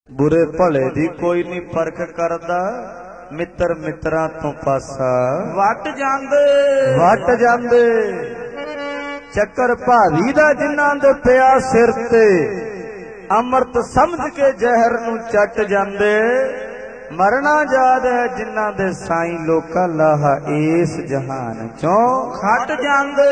बुरे भले दी कोई नहीं परख करदा, मित्र मित्रां तो पासा वट जांदे चक्कर भावी दा जिन्हां दे पिया सिर ते, अमृत समझ के जहर नू चट जांदे। मरना याद है जिन्हां दे साईं लोका लाहा इस जहान चों खट जांदे।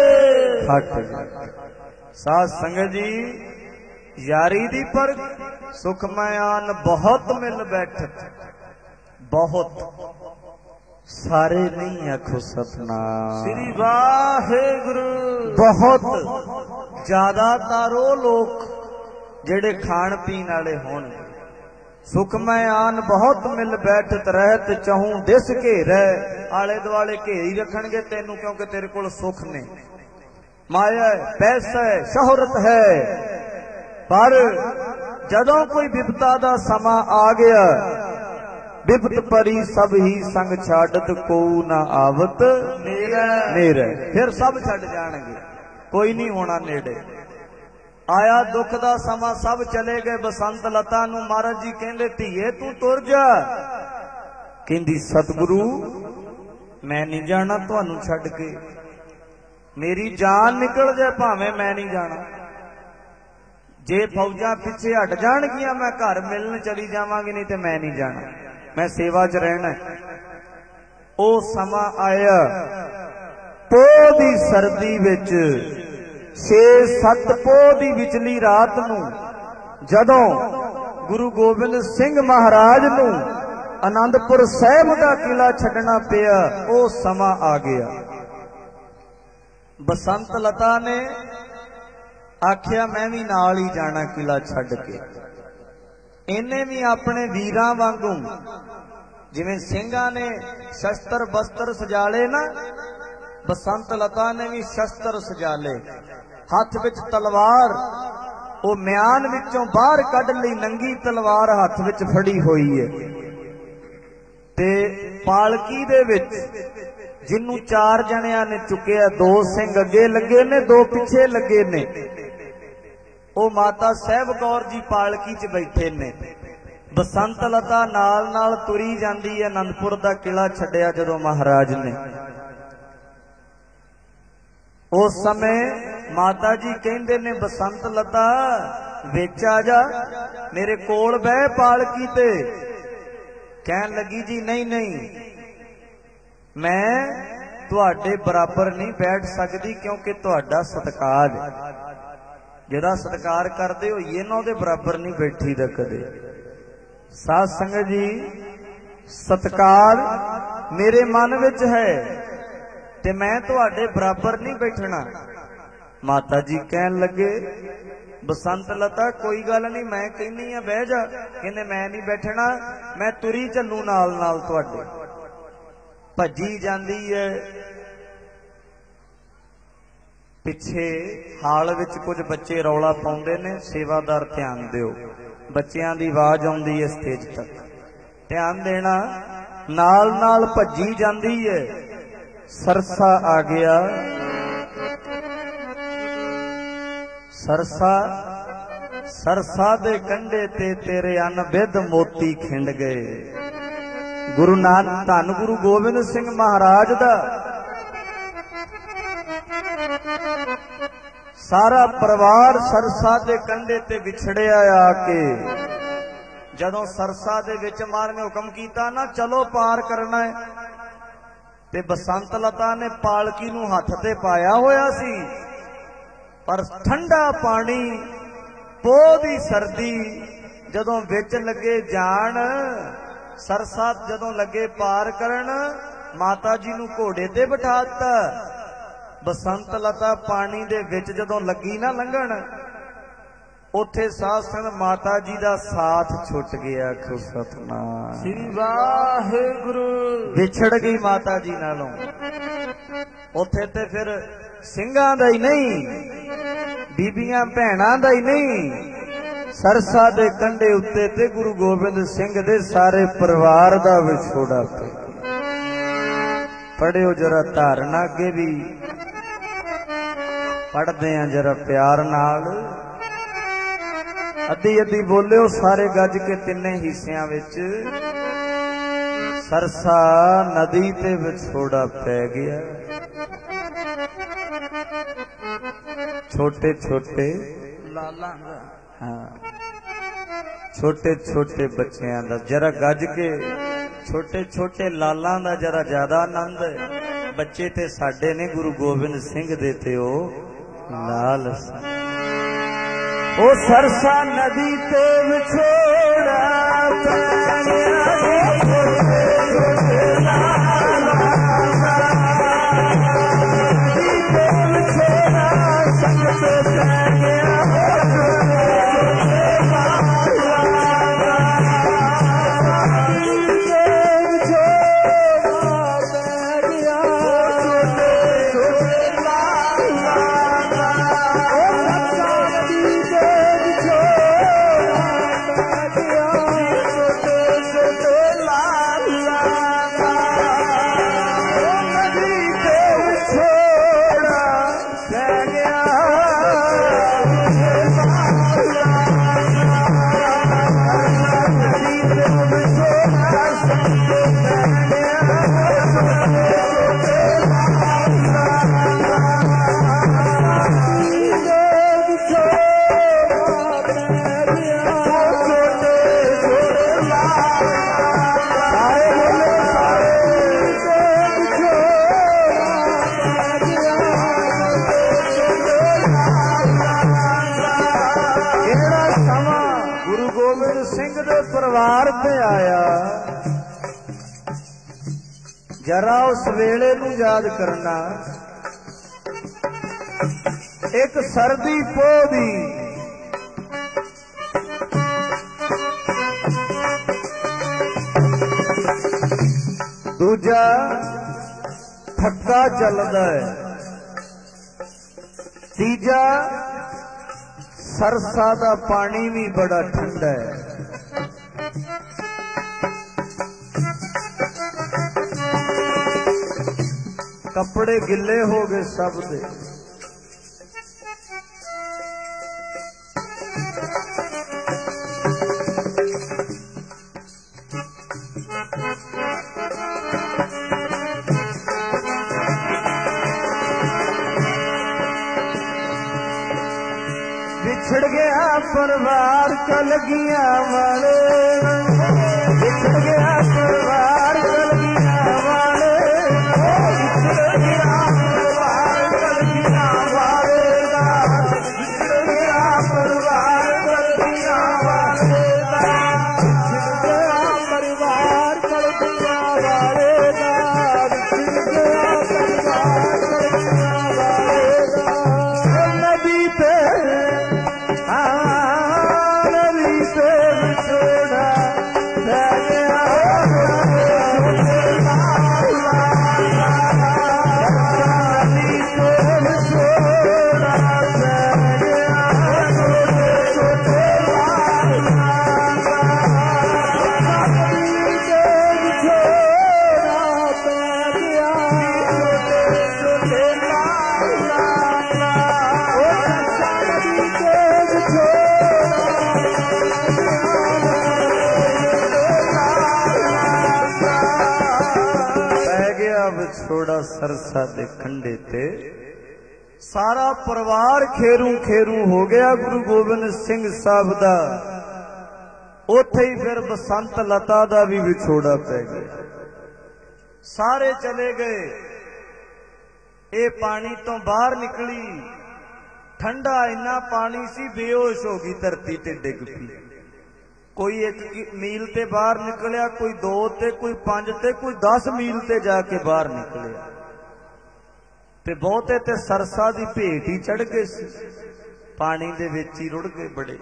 साध संगत जी यारी दी पर सुखमय आन बहुत मिल बैठत, बहुत सारे नहीं आखो सतनाम श्री वाहेगुरु। बहुत ज्यादा तारो लोग जेड़े खाण पीण वाले होण। सुखमय आन बहुत मिल बैठत रहत चहूं दिस घेरै, आले दुआले घेरी रखणगे तेनू क्योंकि तेरे कोल सुख ने, माया है, पैसा है, शोहरत है। पर जदों कोई विपता दा समा आ गया, विपत परी सब ही संग छाड़त को ना आवत नेरे, फिर सब छड़ जाणगे, कोई नहीं होना नेड़े। आया दुख दा समा सब चले गए। बसंत लता नू महाराज जी कहंदे धीए तू तुर जा, कहंदी सतगुरु मैं नहीं जाना तुहानू छड्ड के, मेरी जान निकल जाए भावें मैं नहीं जाना। जे फौजां पिछे हट जाणगियां मैं घर मिलन चली जावांगी, नहीं ते मैं नहीं जाना, मैं सेवा च रहना। ओ समा आया पोह दी सर्दी विच 6-7 पोह दी विचली रात नू जदों गुरु गोबिंद सिंह महाराज नू आनंदपुर साहिब दा किला छड्डना पिया, ओ समा आ गया। बसंत लता ने आखिया मैं भी नाल ही जाना किला छड्ड के। इन्हें भी अपने वीरां वांगू जिवें सिंघां ने शस्त्र बस्त्र सजाले ना, बसंत लता ने भी शस्त्र सजाले, हाथ विच तलवार, वो म्यान विचों बाहर कढ लई नंगी तलवार हाथ विच फड़ी हुई है। ते पालकी दे विच जिन्नू 4 जणियां ने चुकिया, 2 सिंह अगे लगे ने, 2 पिछे लगे ने। ओ माता साहिब कौर जी पालकी च बैठे ने। बसंत लता नाल नाल तुरी जांदी है। आनंदपुर दा किला छड्डिया जदों महाराज ने, उस समय माता जी कहंदे ने बसंत लता विच आ जा, मेरे कोल बह पालकी ते। कहन लगी जी नहीं नहीं मैं तुहाडे बराबर नहीं बैठ सकती, क्योंकि तुहाडा सत्कार है, जिहदा सत्कार करदे होइए ना उहदे बराबर नहीं बैठी दा कदे। साध संगत जी सत्कार मेरे मन विच है ते मैं तुहाडे बराबर नहीं बैठना। माता जी कहन लगे बसंत लता कोई गल नहीं, मैं कहनी आ बह जा। कहने मैं नहीं बैठना, मैं तुरी चलू नाल नाल तुहाडे। भजी जांदी है। पिछे हाल विच कुछ बच्चे रौला पाउंदे ने, सेवादार ध्यान दिओ, बच्चियां दी आवाज आउंदी है स्टेज तक, ध्यान देना। नाल नाल भजी जांदी है। सरसा आ गया, सरसा सरसा दे कंडे ते तेरे अनबिद मोती खिंड गए। गुरु नानक धन गुरु गोबिंद सिंह महाराज दा सारा परिवार सरसा दे कंडे ते विछड़िया आके, जदों सरसा दे विच मार ने हुक्म कीता ना चलो पार करना है, ते बसंत लता ने पालकी नू हथ ते पाया होया सी, पर ठंडा पानी पोह दी सर्दी जदों विच लगे जान, सरसा जदों लगे पार करन, माता जी नू घोड़े ते बिठा दिता। बसंत लता पानी दे विच जदों लगी ना लंघण, उथे साध संगत माता जी दा साथ छुट गया। आखो सतनाम श्री वाहेगुरु। विछड़ गई माता जी नालों। उथे ते फिर ਸਿੰਘਾਂ ਦਾ ही नहीं, बीबियां भैणां दा ही नहीं, सरसा दे कंडे उत्ते ते गुरु गोबिंद सिंह दे सारे परिवार दा विछोड़ा पे। पढ़ियो जरा धारणा, अगे भी पढ़दे हैं जरा प्यार नाल। अद्धी अद्धी बोलियो सारे गज के तिन्ने हिस्सियां विच। सरसा नदी ते विछोड़ा पै गया, छोटे छोटे लाला हाँ छोटे छोटे बच्चियां दा जरा गज के छोटे छोटे लालां दा जरा ज्यादा आनंद है। बच्चे ते साडे ने गुरु गोबिंद सिंह दे ते ओ लाल सन। ओ सरसा नदी ते विछोड़ा पै गया, छोटे लाला नदी ते विछोड़ा संग ते पै गया, परिवार पे आया। जरा उस वेले नू याद करना, एक सर्दी पोह दी दूजा ठक्का चलदा है, तीजा सरसा दा पानी भी बड़ा ठंडा है। कपड़े गिले हो गए सब दे, बिछड़ गया परिवार कलगियां वाले, बिछड़ गया परिवार कलगियां वाले, बिछड़ गया परिवार कलगियां वाले, बिछड़ गया परिवार कलगियां वाले, बिछड़ गया परिवार कलगियां वाले, बिछड़ गया परिवार कलगियां वाले। नदी पे नदी पे विछोड़ा पै गया, नदी पे विछोड़ा पै गया, छोटे लाला नदी पे विछोड़ा पै गया, छोटे लाला छोड़ा सरसा दे कंढे ते। सारा परिवार खेरू खेरू हो गया गुरु गोबिंद सिंह साहब दा। उथे ही फिर बसंत लता दा भी विछोड़ा पै गया। सारे चले गए, ये पानी तो बाहर निकली, ठंडा इन्ना पानी सी बेहोश हो गई, धरती ते डिग पई। कोई 1 मील ते बाहर निकलिया, कोई 2 ते, कोई 5 ते, कोई 10 मील ते जाके बाहर निकलिया। ते बहुते ते सरसा दी भेट ही चढ़ गए सी, पानी दे विच ही रुड़ गए, बड़े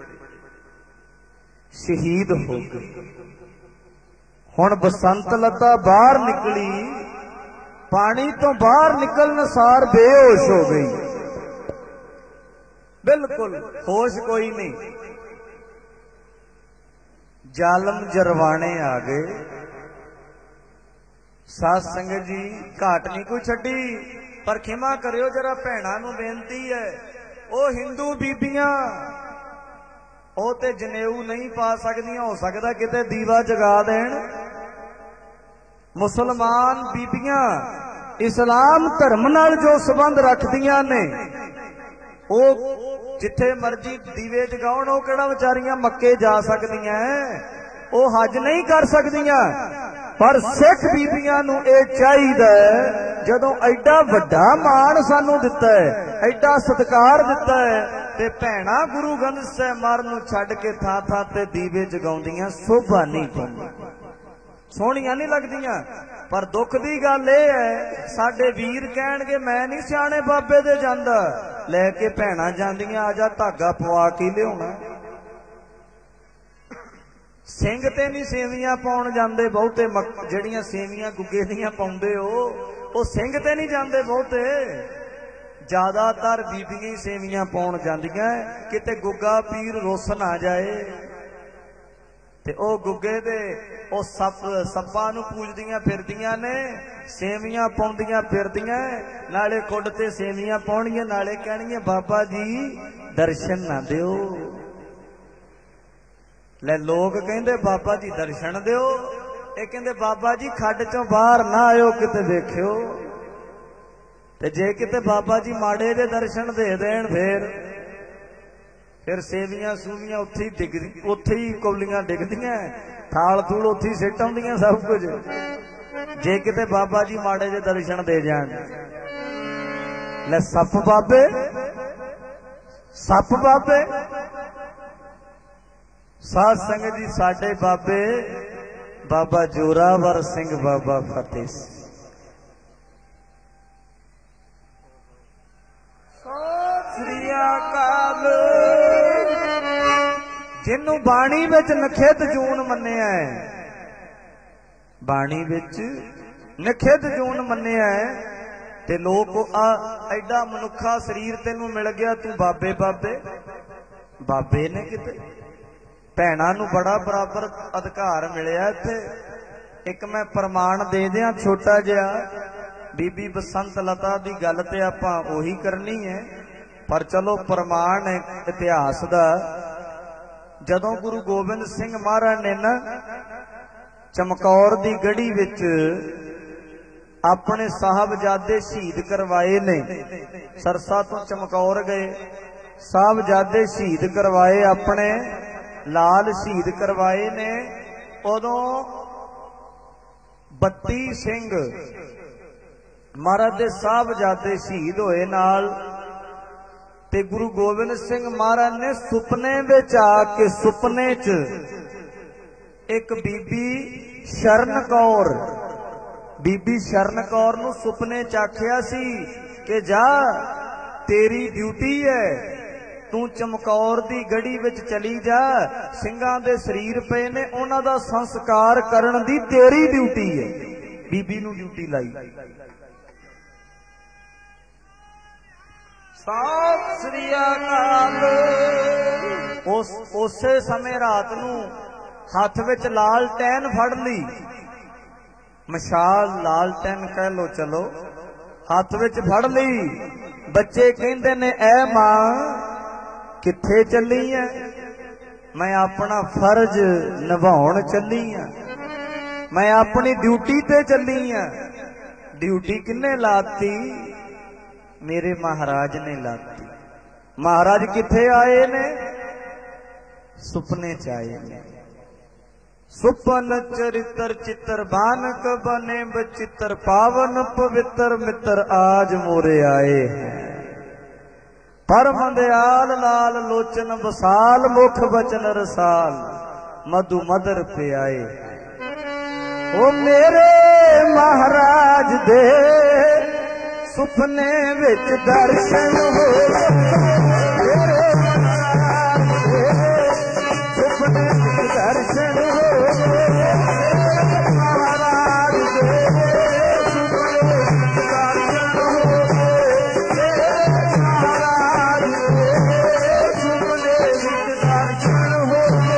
शहीद हो गए। हुण बसंत लता बाहर निकली, पानी तो बाहर निकलने सार बेहोश हो गई, बिल्कुल होश कोई नहीं। जालम जरवाने आ गए। साध संगत जी घाट नहीं कोई छड्डी, पर खिमा करियो जरा भैणां नूं बेनती है, ओ हिंदू बीबियां ਉਹ ਤੇ ਜਨੇਊ ਨਹੀਂ ਪਾ ਸਕਦੀਆਂ, ਹੋ ਸਕਦਾ ਕਿਤੇ ਦੀਵਾ ਜਗਾ ਦੇਣ। ਮੁਸਲਮਾਨ ਬੀਬੀਆਂ ਇਸਲਾਮ ਧਰਮ ਨਾਲ ਜੋ ਸੰਬੰਧ ਰੱਖਦੀਆਂ ਨੇ, ਉਹ ਜਿੱਥੇ ਮਰਜੀ ਦੀਵੇ ਜਗਾਉਣ, ਉਹ ਕਿਹੜਾ ਵਿਚਾਰੀਆਂ ਮੱਕੇ ਜਾ ਸਕਦੀਆਂ, ਉਹ ਹੱਜ ਨਹੀਂ ਕਰ ਸਕਦੀਆਂ। ਪਰ ਸਿੱਖ ਬੀਬੀਆਂ ਨੂੰ ਇਹ ਚਾਹੀਦਾ, ਜਦੋਂ ਐਡਾ ਵੱਡਾ ਮਾਣ ਸਾਨੂੰ ਦਿੱਤਾ ਹੈ, ਐਡਾ ਸਤਿਕਾਰ ਦਿੱਤਾ ਹੈ, ਤੇ ਭੈਣਾਂ ਗੁਰੂ ਗ੍ਰੰਥ ਸਾਹਿਬ ਮਹਾਰਾਜ ਨੂੰ ਛੱਡ ਕੇ ਥਾਂ ਥਾਂ ਤੇ ਦੀਵੇ ਜਗਾਉਂਦੀਆਂ, ਸ਼ੋਭਾ ਨਹੀਂ ਪਾਉਂਦੀਆਂ, ਸੋਹਣੀਆਂ ਨਹੀਂ ਲੱਗਦੀਆਂ। ਪਰ ਦੁੱਖ ਦੀ ਗੱਲ ਇਹ ਹੈ, ਸਾਡੇ ਵੀਰ ਕਹਿਣਗੇ ਮੈਂ ਨਹੀਂ ਸਿਆਣੇ ਬਾਬੇ ਦੇ ਜਾਂਦਾ, ਲੈ ਕੇ ਭੈਣਾਂ ਜਾਂਦੀਆਂ, ਆ ਜਾ ਧਾਗਾ ਪਵਾ ਕੇ ਲਿਆਉਣਾ। ਸਿੰਘ ਤੇ ਨਹੀਂ ਸੇਵੀਆਂ ਪਾਉਣ ਜਾਂਦੇ ਬਹੁਤੇ, ਜਿਹੜੀਆਂ ਸੇਵੀਆਂ ਗੁੱਗੇ ਦੀਆਂ ਪਾਉਂਦੇ ਹੋ, ਉਹ ਸਿੰਘ ਤੇ ਨਹੀਂ ਜਾਂਦੇ ਬਹੁਤੇ, ਜ਼ਿਆਦਾਤਰ ਬੀਬੀਆਂ ਹੀ ਸੇਵੀਆਂ ਪਾਉਣ ਜਾਂਦੀਆਂ, ਕਿਤੇ ਗੁੱਗਾ ਪੀਰ ਰੁੱਸ ਨਾ ਜਾਏ। ਤੇ ਉਹ ਗੁੱਗੇ ਦੇ ਉਹ ਸੱਪਾਂ ਨੂੰ ਪੂਜਦੀਆਂ ਫਿਰਦੀਆਂ ਨੇ, ਸੇਵੀਆਂ ਪਾਉਂਦੀਆਂ ਫਿਰਦੀਆਂ, ਨਾਲੇ ਕੁੱਡ ਤੇ ਸੇਵੀਆਂ ਪਾਉਣਗੀਆਂ, ਨਾਲੇ ਕਹਿਣਗੀਆਂ ਬਾਬਾ ਜੀ ਦਰਸ਼ਨ ਨਾ ਦਿਓ। ਲੈ ਲੋਕ ਕਹਿੰਦੇ ਬਾਬਾ ਜੀ ਦਰਸ਼ਨ ਦਿਓ, ਇਹ ਕਹਿੰਦੇ ਬਾਬਾ ਜੀ ਖੱਡ ਚੋਂ ਬਾਹਰ ਨਾ ਆਇਓ, ਕਿਤੇ ਦੇਖਿਓ। ਤੇ ਜੇ ਕਿਤੇ ਬਾਬਾ ਜੀ ਮਾੜੇ ਦੇ ਦਰਸ਼ਨ ਦੇ ਦੇਣ, ਫਿਰ ਸੇਵੀਆਂ ਸੂਵੀਆਂ ਉੱਥੇ ਹੀ ਕੌਲੀਆਂ ਡਿੱਗਦੀਆਂ, ਥਾਲ ਥੂਲ ਉੱਥੇ ਹੀ ਸਿੱਟ ਆਉਂਦੀਆਂ ਸਭ ਕੁਝ। ਜੇ ਕਿਤੇ ਬਾਬਾ ਜੀ ਮਾੜੇ ਦੇ ਦਰਸ਼ਨ ਦੇ ਜਾਣ, ਲੈ ਸੱਪ ਬਾਬੇ, ਸੱਪ ਬਾਬੇ। ਸਾਧ ਸੰਗਤ ਜੀ, ਸਾਡੇ ਬਾਬੇ ਬਾਬਾ ਜੋਰਾਵਰ ਸਿੰਘ, ਬਾਬਾ ਫਤਿਹ ਸਿੰਘ, ਸ੍ਰੀ ਅਕਾਲ, ਜਿਹਨੂੰ ਬਾਣੀ ਵਿੱਚ ਨਖਿੱਧ ਜੂਨ ਮੰਨਿਆ ਹੈ, ਬਾਣੀ ਵਿੱਚ ਨਖਿੱਧ ਜੂਨ ਮੰਨਿਆ ਹੈ, ਤੇ ਲੋਕ ਐਡਾ ਮਨੁੱਖਾ ਸਰੀਰ ਤੈਨੂੰ ਮਿਲ ਗਿਆ, ਤੂੰ ਬਾਬੇ ਬਾਬੇ। ਬਾਬੇ ਨੇ ਕਿਤੇ ਭੈਣਾਂ ਨੂੰ ਬੜਾ ਬਰਾਬਰ ਅਧਿਕਾਰ ਮਿਲਿਆ ਇੱਥੇ। ਇੱਕ ਮੈਂ ਪ੍ਰਮਾਣ ਦੇ ਦਿਆਂ ਛੋਟਾ ਜਿਹਾ, ਬੀਬੀ ਬਸੰਤ ਲਤਾ ਦੀ ਗੱਲ ਤੇ ਆਪਾਂ ਉਹੀ ਕਰਨੀ ਹੈ, ਪਰ ਚਲੋ ਪ੍ਰਮਾਣ ਹੈ ਇਤਿਹਾਸ ਦਾ। ਜਦੋਂ ਗੁਰੂ ਗੋਬਿੰਦ ਸਿੰਘ ਮਹਾਰਾਜ ਨੇ ਨਾ ਚਮਕੌਰ ਦੀ ਗੜੀ ਵਿੱਚ ਆਪਣੇ ਸਾਹਿਬਜ਼ਾਦੇ ਸ਼ਹੀਦ ਕਰਵਾਏ ਨੇ, ਸਰਸਾ ਤੋਂ ਚਮਕੌਰ ਗਏ, ਸਾਹਿਬਜ਼ਾਦੇ ਸ਼ਹੀਦ ਕਰਵਾਏ, ਆਪਣੇ ਲਾਲ ਸ਼ਹੀਦ ਕਰਵਾਏ ਨੇ। ਉਦੋਂ 32 ਸਿੰਘ ਮਹਾਰਾਜ ਦੇ ਸਾਹਿਬਜ਼ਾਦੇ ਸ਼ਹੀਦ ਹੋਏ ਨਾਲ, ਤੇ ਗੁਰੂ ਗੋਬਿੰਦ ਸਿੰਘ ਮਹਾਰਾਜ ਨੇ ਸੁਪਨੇ ਵਿੱਚ ਆ ਕੇ, ਸੁਪਨੇ 'ਚ ਇੱਕ ਬੀਬੀ ਸ਼ਰਨ ਕੌਰ, ਬੀਬੀ ਸ਼ਰਨ ਕੌਰ ਨੂੰ ਸੁਪਨੇ 'ਚ ਆਖਿਆ ਸੀ ਕਿ ਜਾ ਤੇਰੀ ਡਿਊਟੀ ਹੈ, ਤੂੰ ਚਮਕੌਰ ਦੀ ਗੜੀ ਵਿੱਚ ਚਲੀ ਜਾ, ਸਿੰਘਾਂ ਦੇ ਸਰੀਰ ਪਏ ਨੇ, ਉਹਨਾਂ ਦਾ ਸੰਸਕਾਰ ਕਰਨ ਦੀ ਤੇਰੀ ਡਿਊਟੀ ਹੈ। ਬੀਬੀ ਨੂੰ ਡਿਊਟੀ ਲਾਈ। ਸਤਿ ਸ੍ਰੀ ਅਕਾਲ। ਉਸੇ ਸਮੇਂ ਰਾਤ ਨੂੰ ਹੱਥ ਵਿੱਚ ਲਾਲਟੈਨ ਫੜ ਲਈ, ਮਸ਼ਾਲ ਲਾਲਟੈਨ ਕਹਿ ਲੋ, ਚਲੋ ਹੱਥ ਵਿੱਚ ਫੜ ਲਈ। ਬੱਚੇ ਕਹਿੰਦੇ ਨੇ ਐ ਮਾਂ ਕਿੱਥੇ ਚੱਲੀ ਐ? ਮੈਂ ਆਪਣਾ ਫਰਜ਼ ਨਿਭਾਉਣ ਚੱਲੀ ਆ, ਮੈਂ ਆਪਣੀ ਡਿਊਟੀ ਤੇ ਚੱਲੀ ਆ। ਡਿਊਟੀ ਕਿੰਨੇ ਲਾਤੀ? ਮੇਰੇ ਮਹਾਰਾਜ ਨੇ ਲਾਤੀ। ਮਹਾਰਾਜ ਕਿੱਥੇ ਆਏ ਨੇ? ਸੁਪਨੇ ਚ ਆਏ ਨੇ। ਸੁਪਨ ਚਰਿਤਰ ਚਿੱਤਰ ਬਾਨਕ ਬਨੇ ਬਚਿੱਤਰ ਪਾਵਨ ਪਵਿੱਤਰ ਮਿੱਤਰ ਆਜ ਮੋਰੇ ਆਏ ਹੈ। ਪਰਮ ਦਿਆਲ ਲਾਲ ਲੋਚਨ ਬਸਾਲ ਮੁਖ ਬਚਨ ਰਸਾਲ ਮਧੂ ਮਦਰ ਪਿਆਏ। ਉਹ ਮੇਰੇ ਮਹਾਰਾਜ ਦੇ ਸੁਪਨੇ ਵਿੱਚ ਦਰਸ਼ਨ ਹੋਏ, ਮੇਰੇ ਮਹਾਰਾਜ ਦੇ ਸੁਪਨੇ ਵਿੱਚ ਦਰਸ਼ਨ ਹੋਏ, ਮਹਾਰਾਜ ਦੇ ਸੁਪਨੇ ਵਿੱਚ ਦਰਸ਼ਨ ਹੋਏ, ਮਹਾਰਾਜ ਦੇ ਸੁਪਨੇ ਵਿੱਚ ਦਰਸ਼ਨ ਹੋਏ।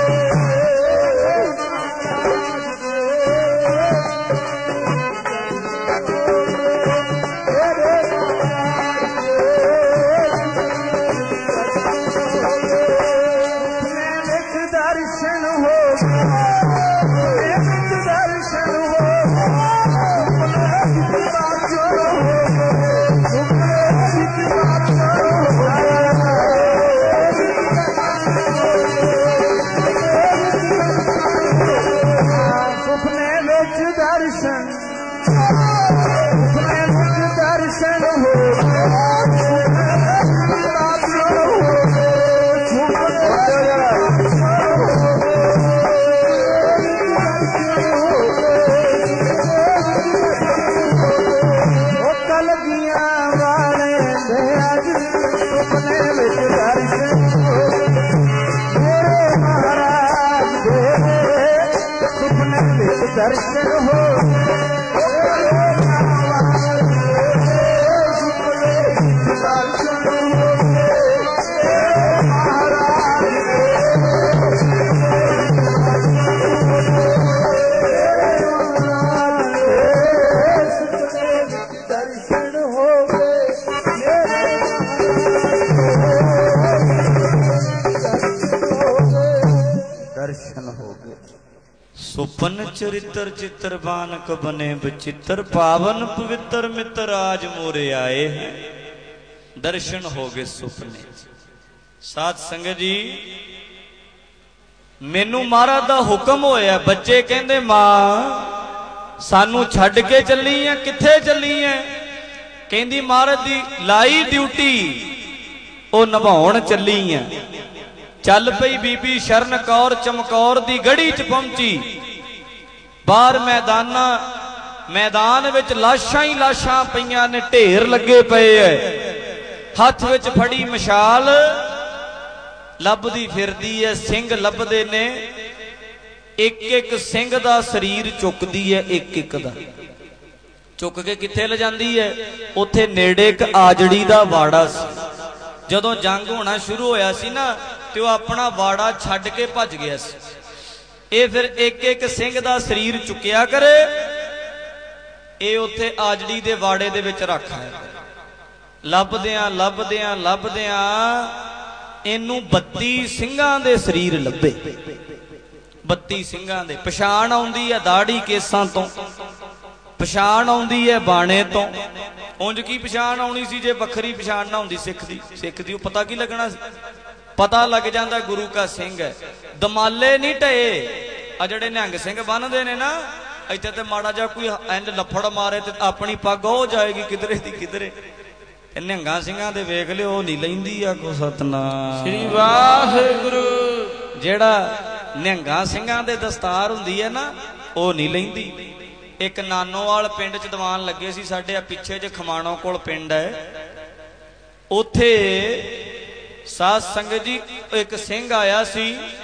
सुपन चरित्र चित्र बानक बने बचित्र पावन पवित्र मित्र आज मोरे आए हैं। दर्शन हो गए सुपने। साध संगत जी मैनू महाराज दा हुक्म होया। बच्चे कहंदे मां सानू छड्ड के चली है, किथे चली है? कहंदी महाराज दी लाई ड्यूटी ओ निभाउण चली है। चल पई बीबी शरण कौर चमकौर दी गढ़ी च पहुंची। बाहर मैदान विच लाशां ही लाशां पईयां ने, ढेर लगे पे है। हथ विच फड़ी मशाल लभदी फिरदी है, सिंह लभदे ने। एक एक सिंह दा शरीर चुकदी है, एक एक दा चुक के किथे ले जांदी है? उत्थे नेड़े एक आजड़ी दा वाड़ा सी। जदों जंग होना शुरू होया सी ना ते वो अपना वाड़ा छड्ड के भज गया सी। ये फिर एक एक सिंह दा शरीर चुकिया करे, ये उत्थे आजड़ी दे वाड़े दे विच रख आया। लभदियां लभदियां लभदियां इनू 32 सिंघां दे शरीर लभे। 32 सिंघां दे। पछाण आउंदी है दाढ़ी केसां तो, पछाण आउंदी है बाणे तो। उंज की पछाण आउणी सी जे वखरी पछाण ना हुंदी सिख दी पता की लगना सी? पता लग जाता गुरु का सिंह है। दमाले नहीं टए। आ जड़े निहंग सिंह बन्नदे ने ना, इत्थे ते माड़ा जा कोई इंज लफड़ मारे ते अपनी पग हो जाएगी किधरे दी किधरे। निहंगा सिंघां दे वेख लिओ नहीं लैंदी आ को सतनाम श्री वाहिगुरू। जेड़ा निहंगा सिंघां दे दस्तार हुंदी है ना, ओ नहीं लैंदी। एक नानोवाल पिंड च दीवान लगे सी साडे, आ पिछे जे खमाणों कोल पिंड है, उथे साध संगत जी एक सिंह आया सी।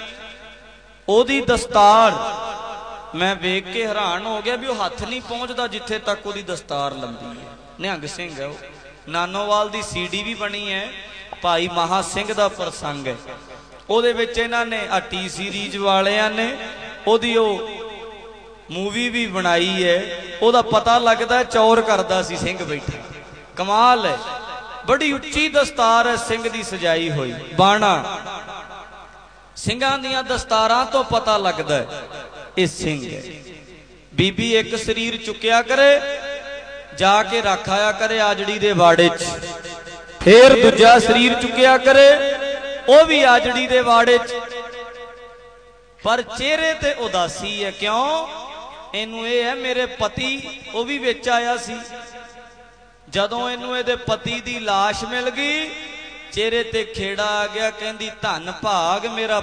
ओदी दस्तार मैं वेख के हैरान हो गया भी वो हथ नहीं पहुंचता जिथे तक ओदी दस्तार लंबी है। निहंग सिंह है वो। नानोवाल दी सीडी भी बनी है, भाई महा सिंह दा प्रसंग है। ओदे विच इन्हां ने आ टी सीरीज वालियां ने ओदी ओ मूवी भी बनाई है। ओदा पता लगदा चौर करदा सी सिंह बैठा। कमाल है। बड़ी उच्ची दस्तार है सिंह दी सजाई हुई। बाणा सिंघां दियां दस्तारां तो पता लगदा है ये सिंह है। बीबी एक शरीर चुकिया करे, जाके रख आया करे आजड़ी दे वाड़े च। फिर दूजा शरीर चुकिया करे, वो भी आजड़ी दे वाड़े च। पर चेहरे ते उदासी है। क्यों? इनू ये है मेरे पति वो भी विच आया सी। जदों इनू इहदे पति दी लाश मिल गई, चेहरे ते खेड़ा आ गया। कहंदी धन भाग मेरा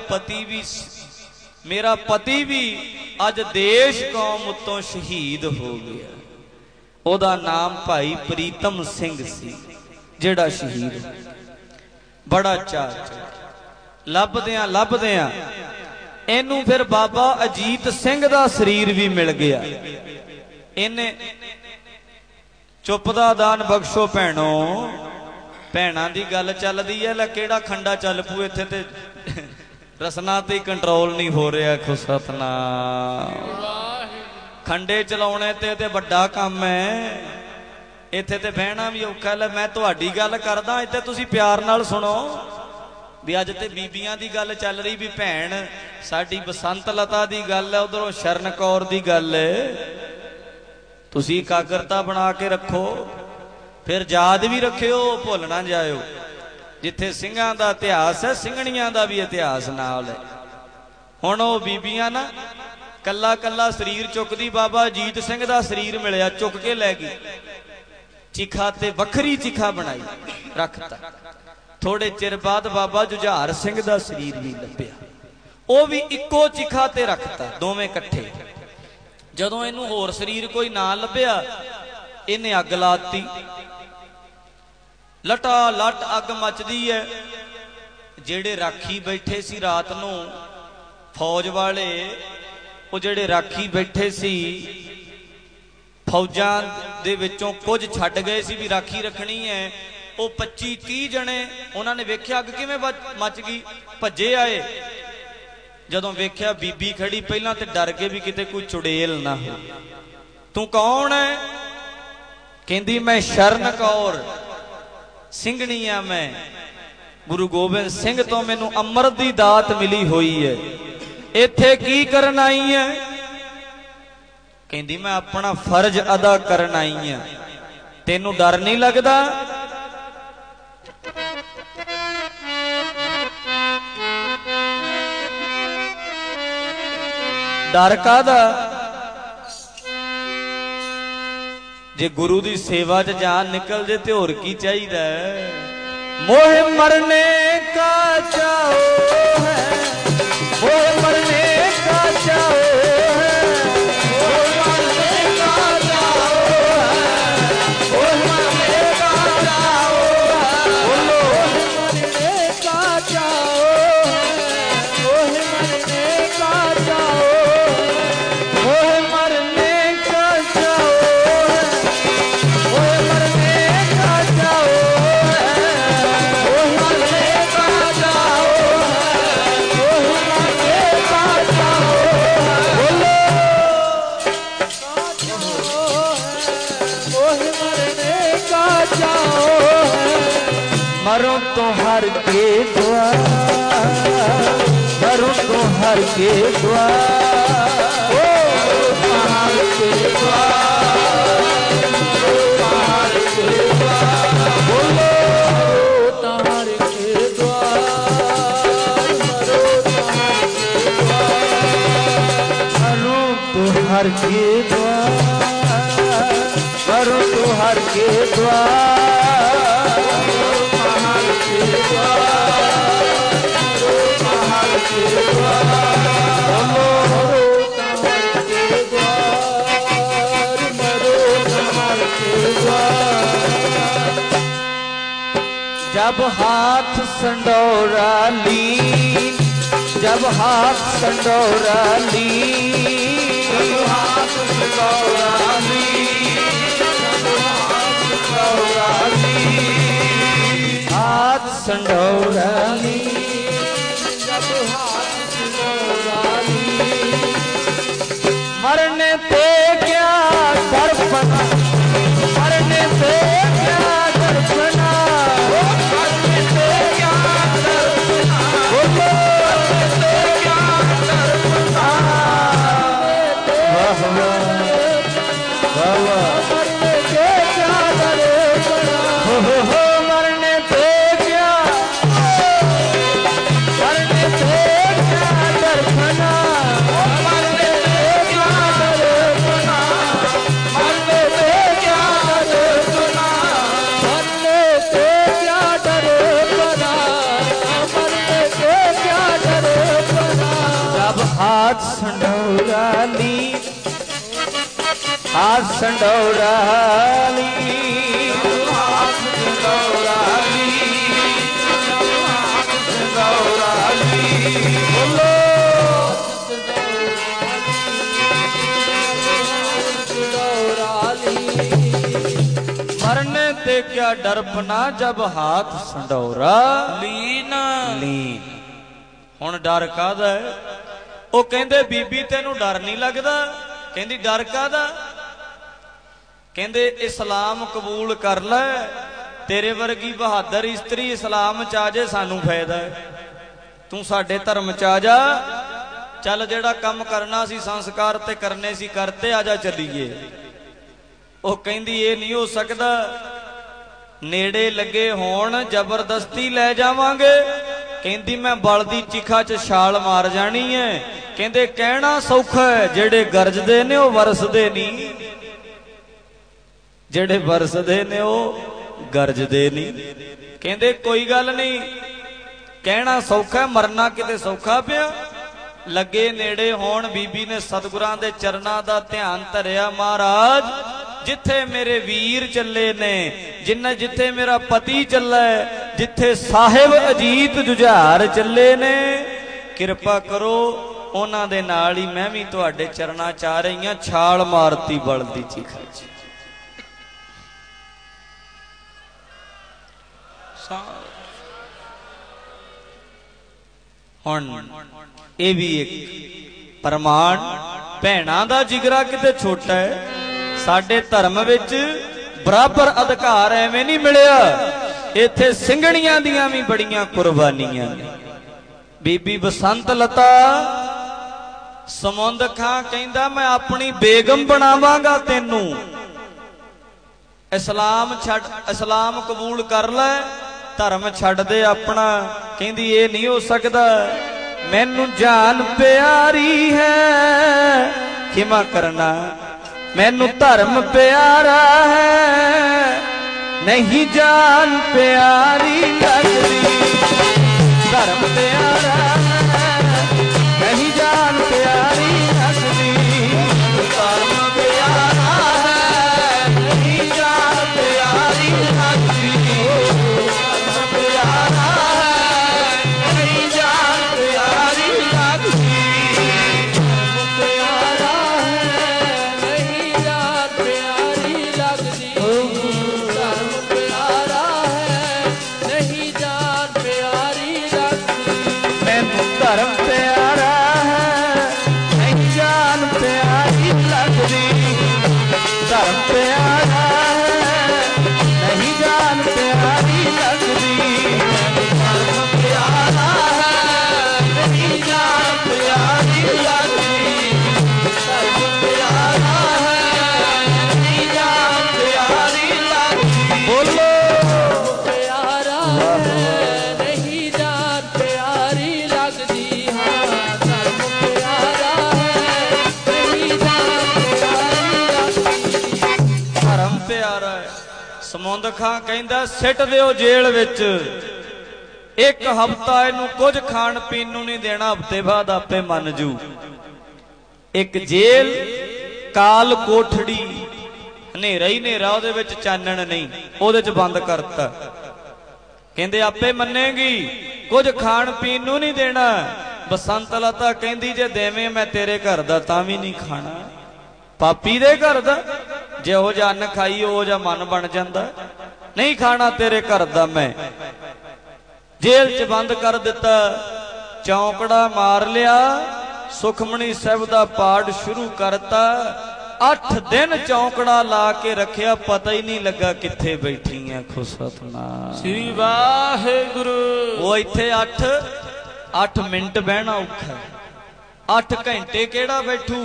पति भी अज देश कौम उत्तों शहीद हो गया। ओदा नाम भाई प्रीतम सिंह सी जेड़ा शहीद। बड़ा चाच लभदियां लभदियां इनू फिर बाबा अजीत सिंह दा शरीर भी मिल गया। इन्हें चुप दा दान बख्शो भैणो। भैणां दी गल चलदी है, ला केड़ा खंडा चल पू इत्थे ते रसना ते कंट्रोल नहीं हो रहा। खो सतनाम। खंडे चलाउणे ते वड्डा काम है। इत्थे ते बहना भी औखा। लै मैं तुहाडी गल करदा, इत्थे तुसीं प्यार नाल सुनो भी अज ते बीबियां दी गल चल रही भी भैण साडी बसंत लता दी गल है, उधरों शरण कौर दी गल है। तुसी एकाग्रता बना के रखो, फिर याद भी रखियो, भुल ना जाओ। जिथे सिंघां दा इतिहास है, सिंघणियां दा भी इतिहास नाल है। हुण ओह बीबियां ना कला कला शरीर चुकदी, बाबा अजीत सिंह दा शरीर मिलिया, चुक के लै गई, चिखा ते वखरी चिखा बनाई रखता। थोड़े चिर बाद बाबा जुझार सिंह दा शरीर भी लभ्या, वह भी इक्को चिखा ते रखता, दोवें कट्ठे। जदों इनू होर शरीर कोई ना लभ्या, इन्हें अग लाती, लटा लट अग मचदी है। जेड़े राखी बैठे सी रात नूं, फौज वाले, वो जेड़े राखी बैठे सी, फौजां दे विचों कुछ छड्ड गए सी भी राखी रखनी है। वो 25-30 जने उन्होंने वेख्या अग किवें मच गई, भजे आए। जदों वेख्या बीबी खड़ी, पहलां ते डर गए भी किते कोई चुड़ेल ना हो। तू कौन है? कहंदी मैं शरण कौर सिंघणी आ, मैं गुरु गोबिंद सिंह तो मैनू अमृत दी दात मिली हुई है। इत्थे की करन आई है? कहंदी मैं अपना फर्ज अदा करन आई हां। तेनू डर नहीं लगदा? डर कादा? जे गुरु दी सेवा च जान निकल जे ते होर की चाहिदा है। मोहे मरने का चाओ है, मोहे मरने का चाओ है, मोहे मरने का चाओ है, मोहे मरने का चाओ है, बोलो मरने का चाओ है, मोहे मरने का चाओ है, मोहे मरने का चाओ है, मोहे मरने का चाओ है, मोहे मरने का चाओ है, मोहे मरने का चाओ है, बोलो मोहे मरने का चाओ है। मरो तो हर के द्वार, मरो तो हर के द्वार, ओ हर के द्वार, हर के द्वार, बोलो हर के द्वार, मरो तो हर के द्वार, मरो तो हर के द्वार, हर के द्वार, हर के द्वार, मरो हर के द्वार, मरो हर के द्वार। जब हाथ संडोरा ली, जब हाथ संडोरा ली, जब हाथ संडोरा ली, हाथ संडोरा ली, जब हाथ संडोरा ली। मरने पे क्या दर्पणा, मरने पे क्या दर्पणा, मरने पे क्या दर्पणा, मरने पे क्या दर्पणा, वाह वाह वाह, मरने पे क्या दर्पणा, हो मरने पे क्या, मरने पे क्या दर्पणा, मरने पे क्या दर्पणा, मरने पे क्या दर्पणा, मरने पे क्या दर्पणा, मरने पे क्या दर्पणा। जब हाथ संडोरा ली, हाथ संडोरा ली, हाथ संडोरा ली, हाथ संडोरा ली, बोलो संडोरा ली। मरने ते क्या डरपना, जब हाथ संडोरा लीन लीन। हुण डर कादा है? वो कहंदे बीबी तेनू डर नहीं लगदा? कहंदी डर कादा? कहंदे इस्लाम कबूल कर लै, तेरे वर्गी बहादुर इस्त्री इस्लाम च आ जाए सानू फायदा है। तू साडे धर्म च आ जा, ਚੱਲ ਜਿਹੜਾ ਕੰਮ ਕਰਨਾ ਸੀ ਸੰਸਕਾਰ ਤੇ ਕਰਨੇ ਸੀ ਕਰਤੇ, ਆ ਜਾ ਚੱਲੀਏ। ਉਹ ਕਹਿੰਦੀ ਇਹ ਨਹੀਂ ਹੋ ਸਕਦਾ, ਨੇੜੇ ਲੱਗੇ ਹੋਣ ਜ਼ਬਰਦਸਤੀ ਲੈ ਜਾਵਾਂਗੇ। ਕਹਿੰਦੀ ਮੈਂ ਬਲ ਦੀ ਚਿਖਾ 'ਚ ਛਾਲ ਮਾਰ ਜਾਣੀ ਹੈ। ਕਹਿੰਦੇ ਕਹਿਣਾ ਸੌਖਾ ਹੈ, ਜਿਹੜੇ ਗਰਜਦੇ ਨੇ ਉਹ ਵਰਸਦੇ ਨਹੀਂ, ਜਿਹੜੇ ਵਰਸਦੇ ਨੇ ਉਹ ਗਰਜਦੇ ਨਹੀਂ। ਕਹਿੰਦੇ ਕੋਈ ਗੱਲ ਨਹੀਂ, ਕਹਿਣਾ ਸੌਖਾ, ਮਰਨਾ ਕਿਤੇ ਸੌਖਾ ਪਿਆ। ਲੱਗੇ ਨੇੜੇ ਹੋਣ, ਬੀਬੀ ਨੇ ਸਤਿਗੁਰਾਂ ਦੇ ਚਰਨਾਂ ਦਾ ਧਿਆਨ ਧਰਿਆ। ਮਹਾਰਾਜ ਜਿੱਥੇ ਮੇਰੇ ਵੀਰ ਚੱਲੇ ਨੇ, ਜਿੱਥੇ ਮੇਰਾ ਪਤੀ ਚੱਲਾ, ਜਿੱਥੇ ਸਾਹਿਬ ਅਜੀਤ ਜੁਝਾਰ ਚੱਲੇ ਨੇ, ਕਿਰਪਾ ਕਰੋ ਉਹਨਾਂ ਦੇ ਨਾਲ ਹੀ ਮੈਂ ਵੀ ਤੁਹਾਡੇ ਚਰਨਾਂ 'ਚ ਆ ਰਹੀ ਹਾਂ। ਛਾਲ ਮਾਰਤੀ ਬਲ ਦੀ ਚਿਖਾ 'ਚ। ਹੁਣ ਇਹ ਵੀ ਇੱਕ ਪ੍ਰਮਾਣ, ਭੈਣਾਂ ਦਾ ਜਿਗਰਾ ਕਿਤੇ ਛੋਟਾ ਹੈ। ਸਾਡੇ ਧਰਮ ਵਿੱਚ ਬਰਾਬਰ ਅਧਿਕਾਰ ਐਵੇਂ ਨਹੀਂ ਮਿਲਿਆ, ਇੱਥੇ ਸਿੰਘਣੀਆਂ ਦੀਆਂ ਵੀ ਬੜੀਆਂ ਕੁਰਬਾਨੀਆਂ ਨੇ। ਬੀਬੀ ਬਸੰਤ ਲਤਾ ਸਮੁੰਦ ਖਾਂ ਕਹਿੰਦਾ ਮੈਂ ਆਪਣੀ ਬੇਗਮ ਬਣਾਵਾਂਗਾ ਤੈਨੂੰ, ਇਸਲਾਮ ਛੱਡ, ਇਸਲਾਮ ਕਬੂਲ ਕਰ ਲੈ, ਧਰਮ ਛੱਡ ਦੇ ਆਪਣਾ। ਕਹਿੰਦੀ ਇਹ ਨਹੀਂ ਹੋ ਸਕਦਾ, ਮੈਨੂੰ ਜਾਨ ਪਿਆਰੀ ਹੈ, ਖਿਮਾ ਕਰਨਾ, ਮੈਨੂੰ ਧਰਮ ਪਿਆਰਾ ਹੈ, ਨਹੀਂ ਜਾਨ ਪਿਆਰੀ ਲੱਗਦੀ। ਧਰਮ ਪਿਆਰਾ ਹੈ, ਨਹੀਂ ਜਾਨ ਪਿਆਰੀ ਲੱਗਦੀ। ਧਰਮ ਪਿਆਰਾ ਹੈ, ਨਹੀਂ ਜਾਨ ਪਿਆਰੀ ਲੱਗਦੀ। ਧਰਮ ਪਿਆਰਾ ਹੈ, ਨਹੀਂ ਜਾਨ ਪਿਆਰੀ ਲੱਗਦੀ। ਧਰਮ ਪਿਆਰਾ ਹੈ, ਨਹੀਂ ਜਾਨ ਪਿਆਰੀ ਲੱਗਦੀ। ਧਰਮ ਪਿਆਰਾ ਹੈ, ਨਹੀਂ ਜਾਨ ਪਿਆਰੀ ਲੱਗਦੀ। ਮੈਨੂੰ ਧਰਮ ਪਿਆਰਾ ਹੈ, ਨਹੀਂ ਜਾਨ ਪਿਆਰੀ ਲੱਗਦੀ। ਧਰਮ ਪਿਆਰਾ ਹੈ, ਨਹੀਂ ਜਾਨ ਪਿਆਰੀ ਲੱਗਦੀ। ਧਰਮ ਪਿਆਰਾ ਹੈ, ਨਹੀਂ ਜਾਨ ਪਿਆਰੀ ਲੱਗਦੀ। ਧਰਮ ਪਿਆਰਾ ਹੈ, ਨਹੀਂ ਜਾਨ ਪਿਆਰੀ ਲੱਗਦੀ। ਬੋਲੋ ਪਿਆਰਾ ਹੈ, ਨਹੀਂ ਜਾਨ ਪਿਆਰੀ ਲੱਗਦੀ। ਹਾਂ ਧਰਮ ਪਿਆਰਾ ਹੈ, ਨਹੀਂ ਜਾਨ ਪਿਆਰੀ ਲੱਗਦੀ। ਧਰਮ ਪਿਆਰਾ ਹੈ। ਸਮੁੰਦ ਖਾਂ ਕਹਿੰਦਾ ਸਿੱਟ ਦਿਓ ਜੇਲ੍ਹ ਵਿੱਚ, ਇੱਕ ਹਫ਼ਤਾ ਇਹਨੂੰ ਕੁਝ ਖਾਣ ਪੀਣ ਨੂੰ ਨਹੀਂ ਦੇਣਾ, ਹਫ਼ਤੇ ਬਾਅਦ ਆਪੇ ਮੰਨ ਜੂ। ਇੱਕ ਜੇਲ੍ਹ ਕਾਲ ਕੋਠੜੀ, ਹਨੇਰਾ ਹੀ ਹਨੇਰਾ, ਉਹਦੇ ਵਿੱਚ ਚਾਨਣ ਨਹੀਂ, ਉਹਦੇ 'ਚ ਬੰਦ ਕਰਤਾ। ਕਹਿੰਦੇ ਆਪੇ ਮੰਨੇਗੀ, ਕੁਝ ਖਾਣ ਪੀਣ ਨੂੰ ਨਹੀਂ ਦੇਣਾ। ਬਸੰਤ ਲਤਾ ਕਹਿੰਦੀ ਜੇ ਦੇਵੇਂ ਮੈਂ ਤੇਰੇ ਘਰ ਦਾ ਤਾਂ ਵੀ ਨਹੀਂ ਖਾਣਾ, ਪਾਪੀ ਦੇ ਘਰ ਦਾ। ਜਿਹੋ ਜਿਹਾ ਅੰਨ ਖਾਈ ਉਹ ਜਿਹਾ ਮਨ ਬਣ ਜਾਂਦਾ, ਨਹੀਂ ਖਾਣਾ ਤੇਰੇ ਘਰ ਦਾ ਮੈਂ। ਜੇਲ੍ਹ 'ਚ ਬੰਦ ਕਰ ਦਿੱਤਾ, ਚੌਂਕੜਾ ਮਾਰ ਲਿਆ, ਸੁਖਮਣੀ ਸਾਹਿਬ ਦਾ ਪਾਠ ਸ਼ੁਰੂ ਕਰਤਾ। 8 ਦਿਨ ਚੌਂਕੜਾ ਲਾ ਕੇ ਰੱਖਿਆ, ਪਤਾ ਹੀ ਨਹੀਂ ਲੱਗਾ ਕਿੱਥੇ ਬੈਠੀ ਆ। ਸਤਿਨਾਮ ਸ੍ਰੀ ਵਾਹਿਗੁਰੂ। ਉਹ ਇੱਥੇ 8 ਮਿੰਟ ਬਹਿਣਾ ਔਖਾ, 8 ਘੰਟੇ ਕਿਹੜਾ ਬੈਠੂ।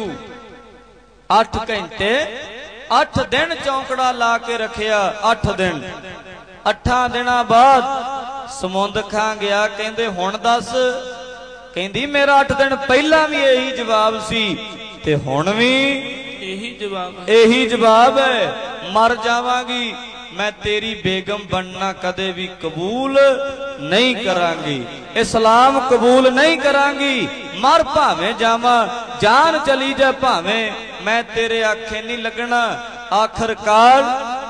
8 ਘੰਟੇ, 8 ਦਿਨ ਚੌਂਕੜਾ ਲਾ ਕੇ ਰੱਖਿਆ। 8 ਦਿਨ, 8 ਦਿਨਾਂ ਬਾਅਦ ਸਮੁੰਦ ਖਾਂ ਗਿਆ। ਕਹਿੰਦੇ ਹੁਣ ਦੱਸ। ਕਹਿੰਦੀ ਮੇਰਾ 8 ਦਿਨ ਪਹਿਲਾਂ ਵੀ ਇਹੀ ਜਵਾਬ ਸੀ ਤੇ ਹੁਣ ਵੀ ਇਹੀ ਜਵਾਬ, ਇਹੀ ਜਵਾਬ ਹੈ। ਮਰ ਜਾਵਾਂਗੀ, ਮੈਂ ਤੇਰੀ ਬੇਗਮ ਬਣਨਾ ਕਦੇ ਵੀ ਕਬੂਲ ਨਹੀਂ ਕਰਾਂਗੀ, ਇਸਲਾਮ ਕਬੂਲ ਨਹੀਂ ਕਰਾਂਗੀ। ਮਰ ਭਾਵੇਂ ਜਾਵਾਂ, ਜਾਨ ਚਲੀ ਜਾ ਭਾਵੇਂ, ਮੈਂ ਤੇਰੇ ਆਖੇ ਨਹੀਂ ਲੱਗਣਾ। ਆਖਰਕਾਰ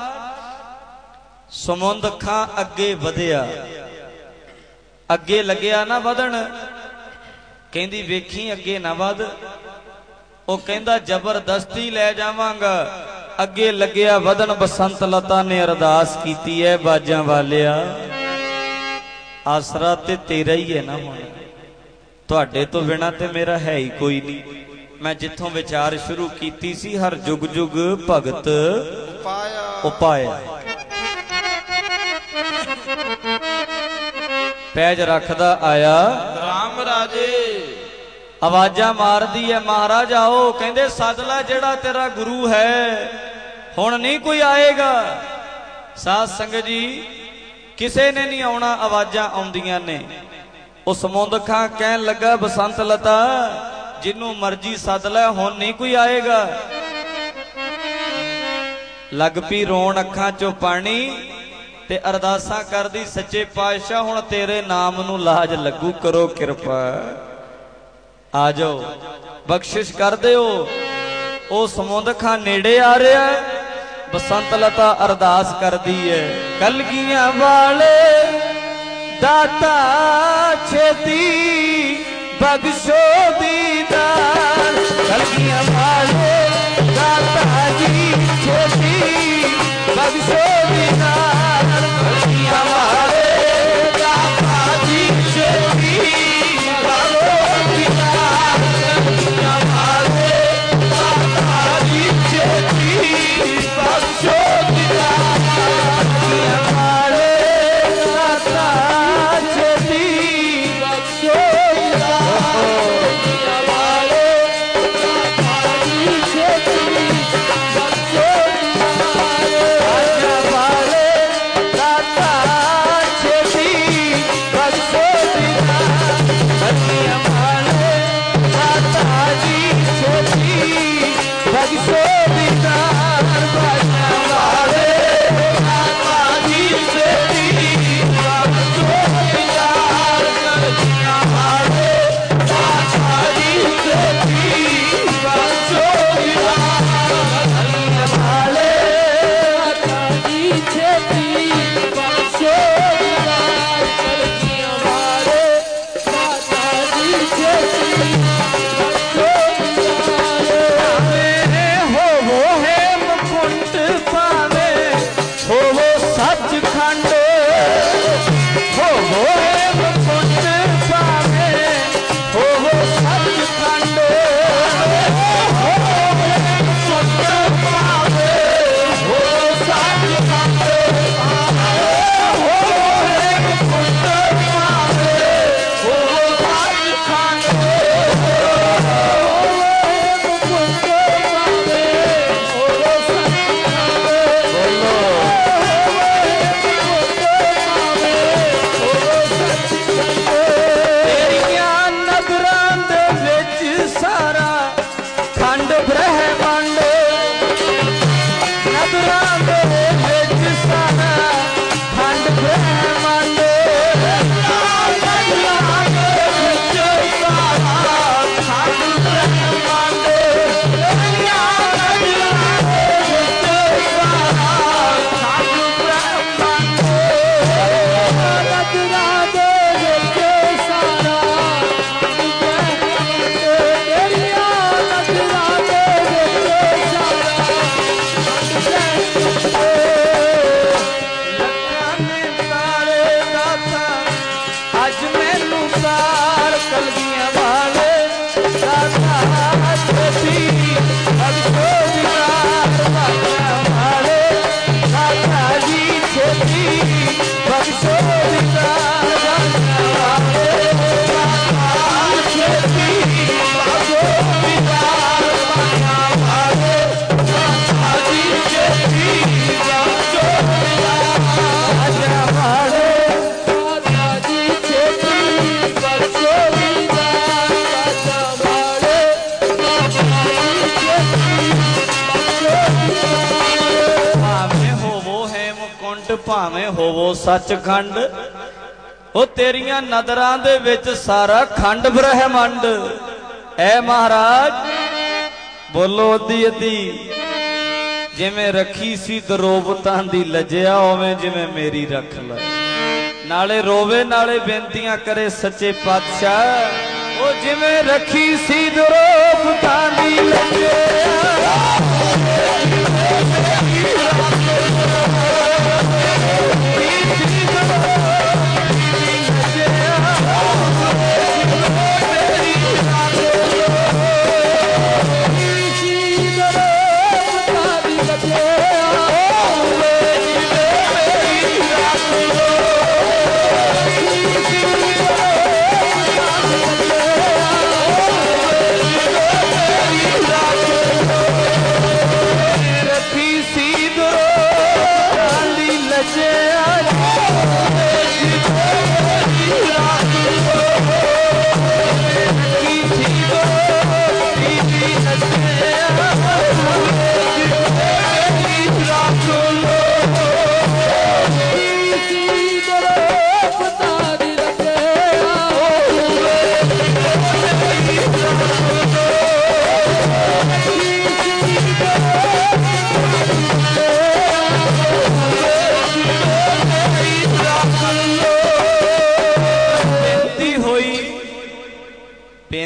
ਸਮੁੰਦ ਖਾਂ ਅੱਗੇ ਵਧਿਆ, ਅੱਗੇ ਲੱਗਿਆ ਨਾ ਵਧਣ। ਕਹਿੰਦੀ ਵੇਖੀ ਅੱਗੇ ਨਾ ਵਧ। ਉਹ ਕਹਿੰਦਾ ਜ਼ਬਰਦਸਤੀ ਲੈ ਜਾਵਾਂਗਾ। ਅੱਗੇ ਲੱਗਿਆ ਵਧਣ। ਬਸੰਤ ਲਤਾ ਨੇ ਅਰਦਾਸ ਕੀਤੀ ਹੈ, ਬਾਜਾਂ ਵਾਲਿਆ ਆਸਰਾ ਤੇ ਤੇਰਾ ਹੀ ਹੈ ਨਾ, ਹੁਣ ਤੁਹਾਡੇ ਤੋਂ ਬਿਨਾਂ ਤੇ ਮੇਰਾ ਹੈ ਹੀ ਕੋਈ ਨਹੀਂ। ਮੈਂ ਜਿੱਥੋਂ ਵਿਚਾਰ ਸ਼ੁਰੂ ਕੀਤੀ ਸੀ, ਹਰ ਜੁਗ ਜੁਗ ਭਗਤ ਉਪਾਇਆ। ਪੈਜ ਰੱਖਦਾ ਆਇਆ RAM ਰਾਜੇ, आवाजा मारदी है महाराज आओ, कहंदे सद लै जेड़ा तेरा गुरु है, हुण नहीं कोई आएगा। साध संगत जी किसे ने नहीं आउणा, आवाजा आउंदियां ने। उस मुंदखा कहन लगा बसंत लता जिन्नू मर्जी सद लै, हुण नहीं कोई आएगा। लग पी रोण अखां चों पानी ते अरदासां करदी सच्चे पातशाह हुण तेरे नाम नू लाज लगू, करो किरपा, आ जाओ बख्शिश कर दिओ। ओ समुंदखा नेड़े आ रहा है, बसंत लता अरदास कर दी है। कलगियां वाले दाता छेती बख्शो दीदार, कलगियां वाले दाता जी छेती बख्शो दीदार, कलगियां वाले दाता जी छेती बख्शो दीदार, कलगियां वाले दाता जी छेती बख्शो दीदार, कलगियां वाले दाता छेती बख्शो दीदार, कलगियां वाले दाता जी छेती बख्शो दीदार, आजा वाले दाता छेती बख्शो दीदार, कलगियां वाले दाता जी छेती बख्शो दीदार, आजा वाले दाता जी छेती बख्शो दीदार, कलगियां वाले दाता जी छेती बख्शो दीदार, कलगियां वाले दाता जी छेती बख्शो दीदार, कलगियां वाले दाता जी छेती बख्शो दीदार। मेरे होवो हेमकुंट पावे, होवो सचखंड, होवो हेमकुंट पावे, होवो सचखंड, होवो हेमकुंट पावे, होवो सचखंड, होवो हेमकुंट पावे, होवो सचखंड, होवो हेमकुंट पावे, होवो सचखंड, बोलो तेरियां नगरां दे विच सारा खंड ब्रह्मंड, नगरां दे विच सारा खंड ब्रह्मंड, नगरां दे विच सारा खंड ब्रह्मंड, तेरियां नगरां दे विच सारा खंड ब्रह्मंड, नगरां दे विच सारा खंड ब्रह्मंड, तेरियां नगरां दे विच सारा खंड ब्रह्मंड। लखां ने तारे दाता अज मैनू तार, कलगियां वाले दाता छेती बख्शो दीदार, कलगियां वाले दाता जी छेती बख्शो दीदार, कलगियां वाले दाता छेती बख्शो दीदार, कलगियां वाले दाता जी छेती बख्शो दीदार, आजा वाले दाता जी छेती बख्शो दीदार, आजा वाले दाता जी छेती बख्शो दीदार। भावें होवो हेमकुंट, भावें होवो सचखंड, ओ तेरियां नदरां दे विच सारा खंड ब्रह्मंड। ऐ महाराज बोलो अद्धी अद्धी, जिवें रखी सी दरोबतां दी लजिया, उवें जिवें मेरी रख लै, नाले रोवे नाले बेनतियां करे सच्चे पातशाह, ओ जिवें रखी सी दरोबतां दी लजिया,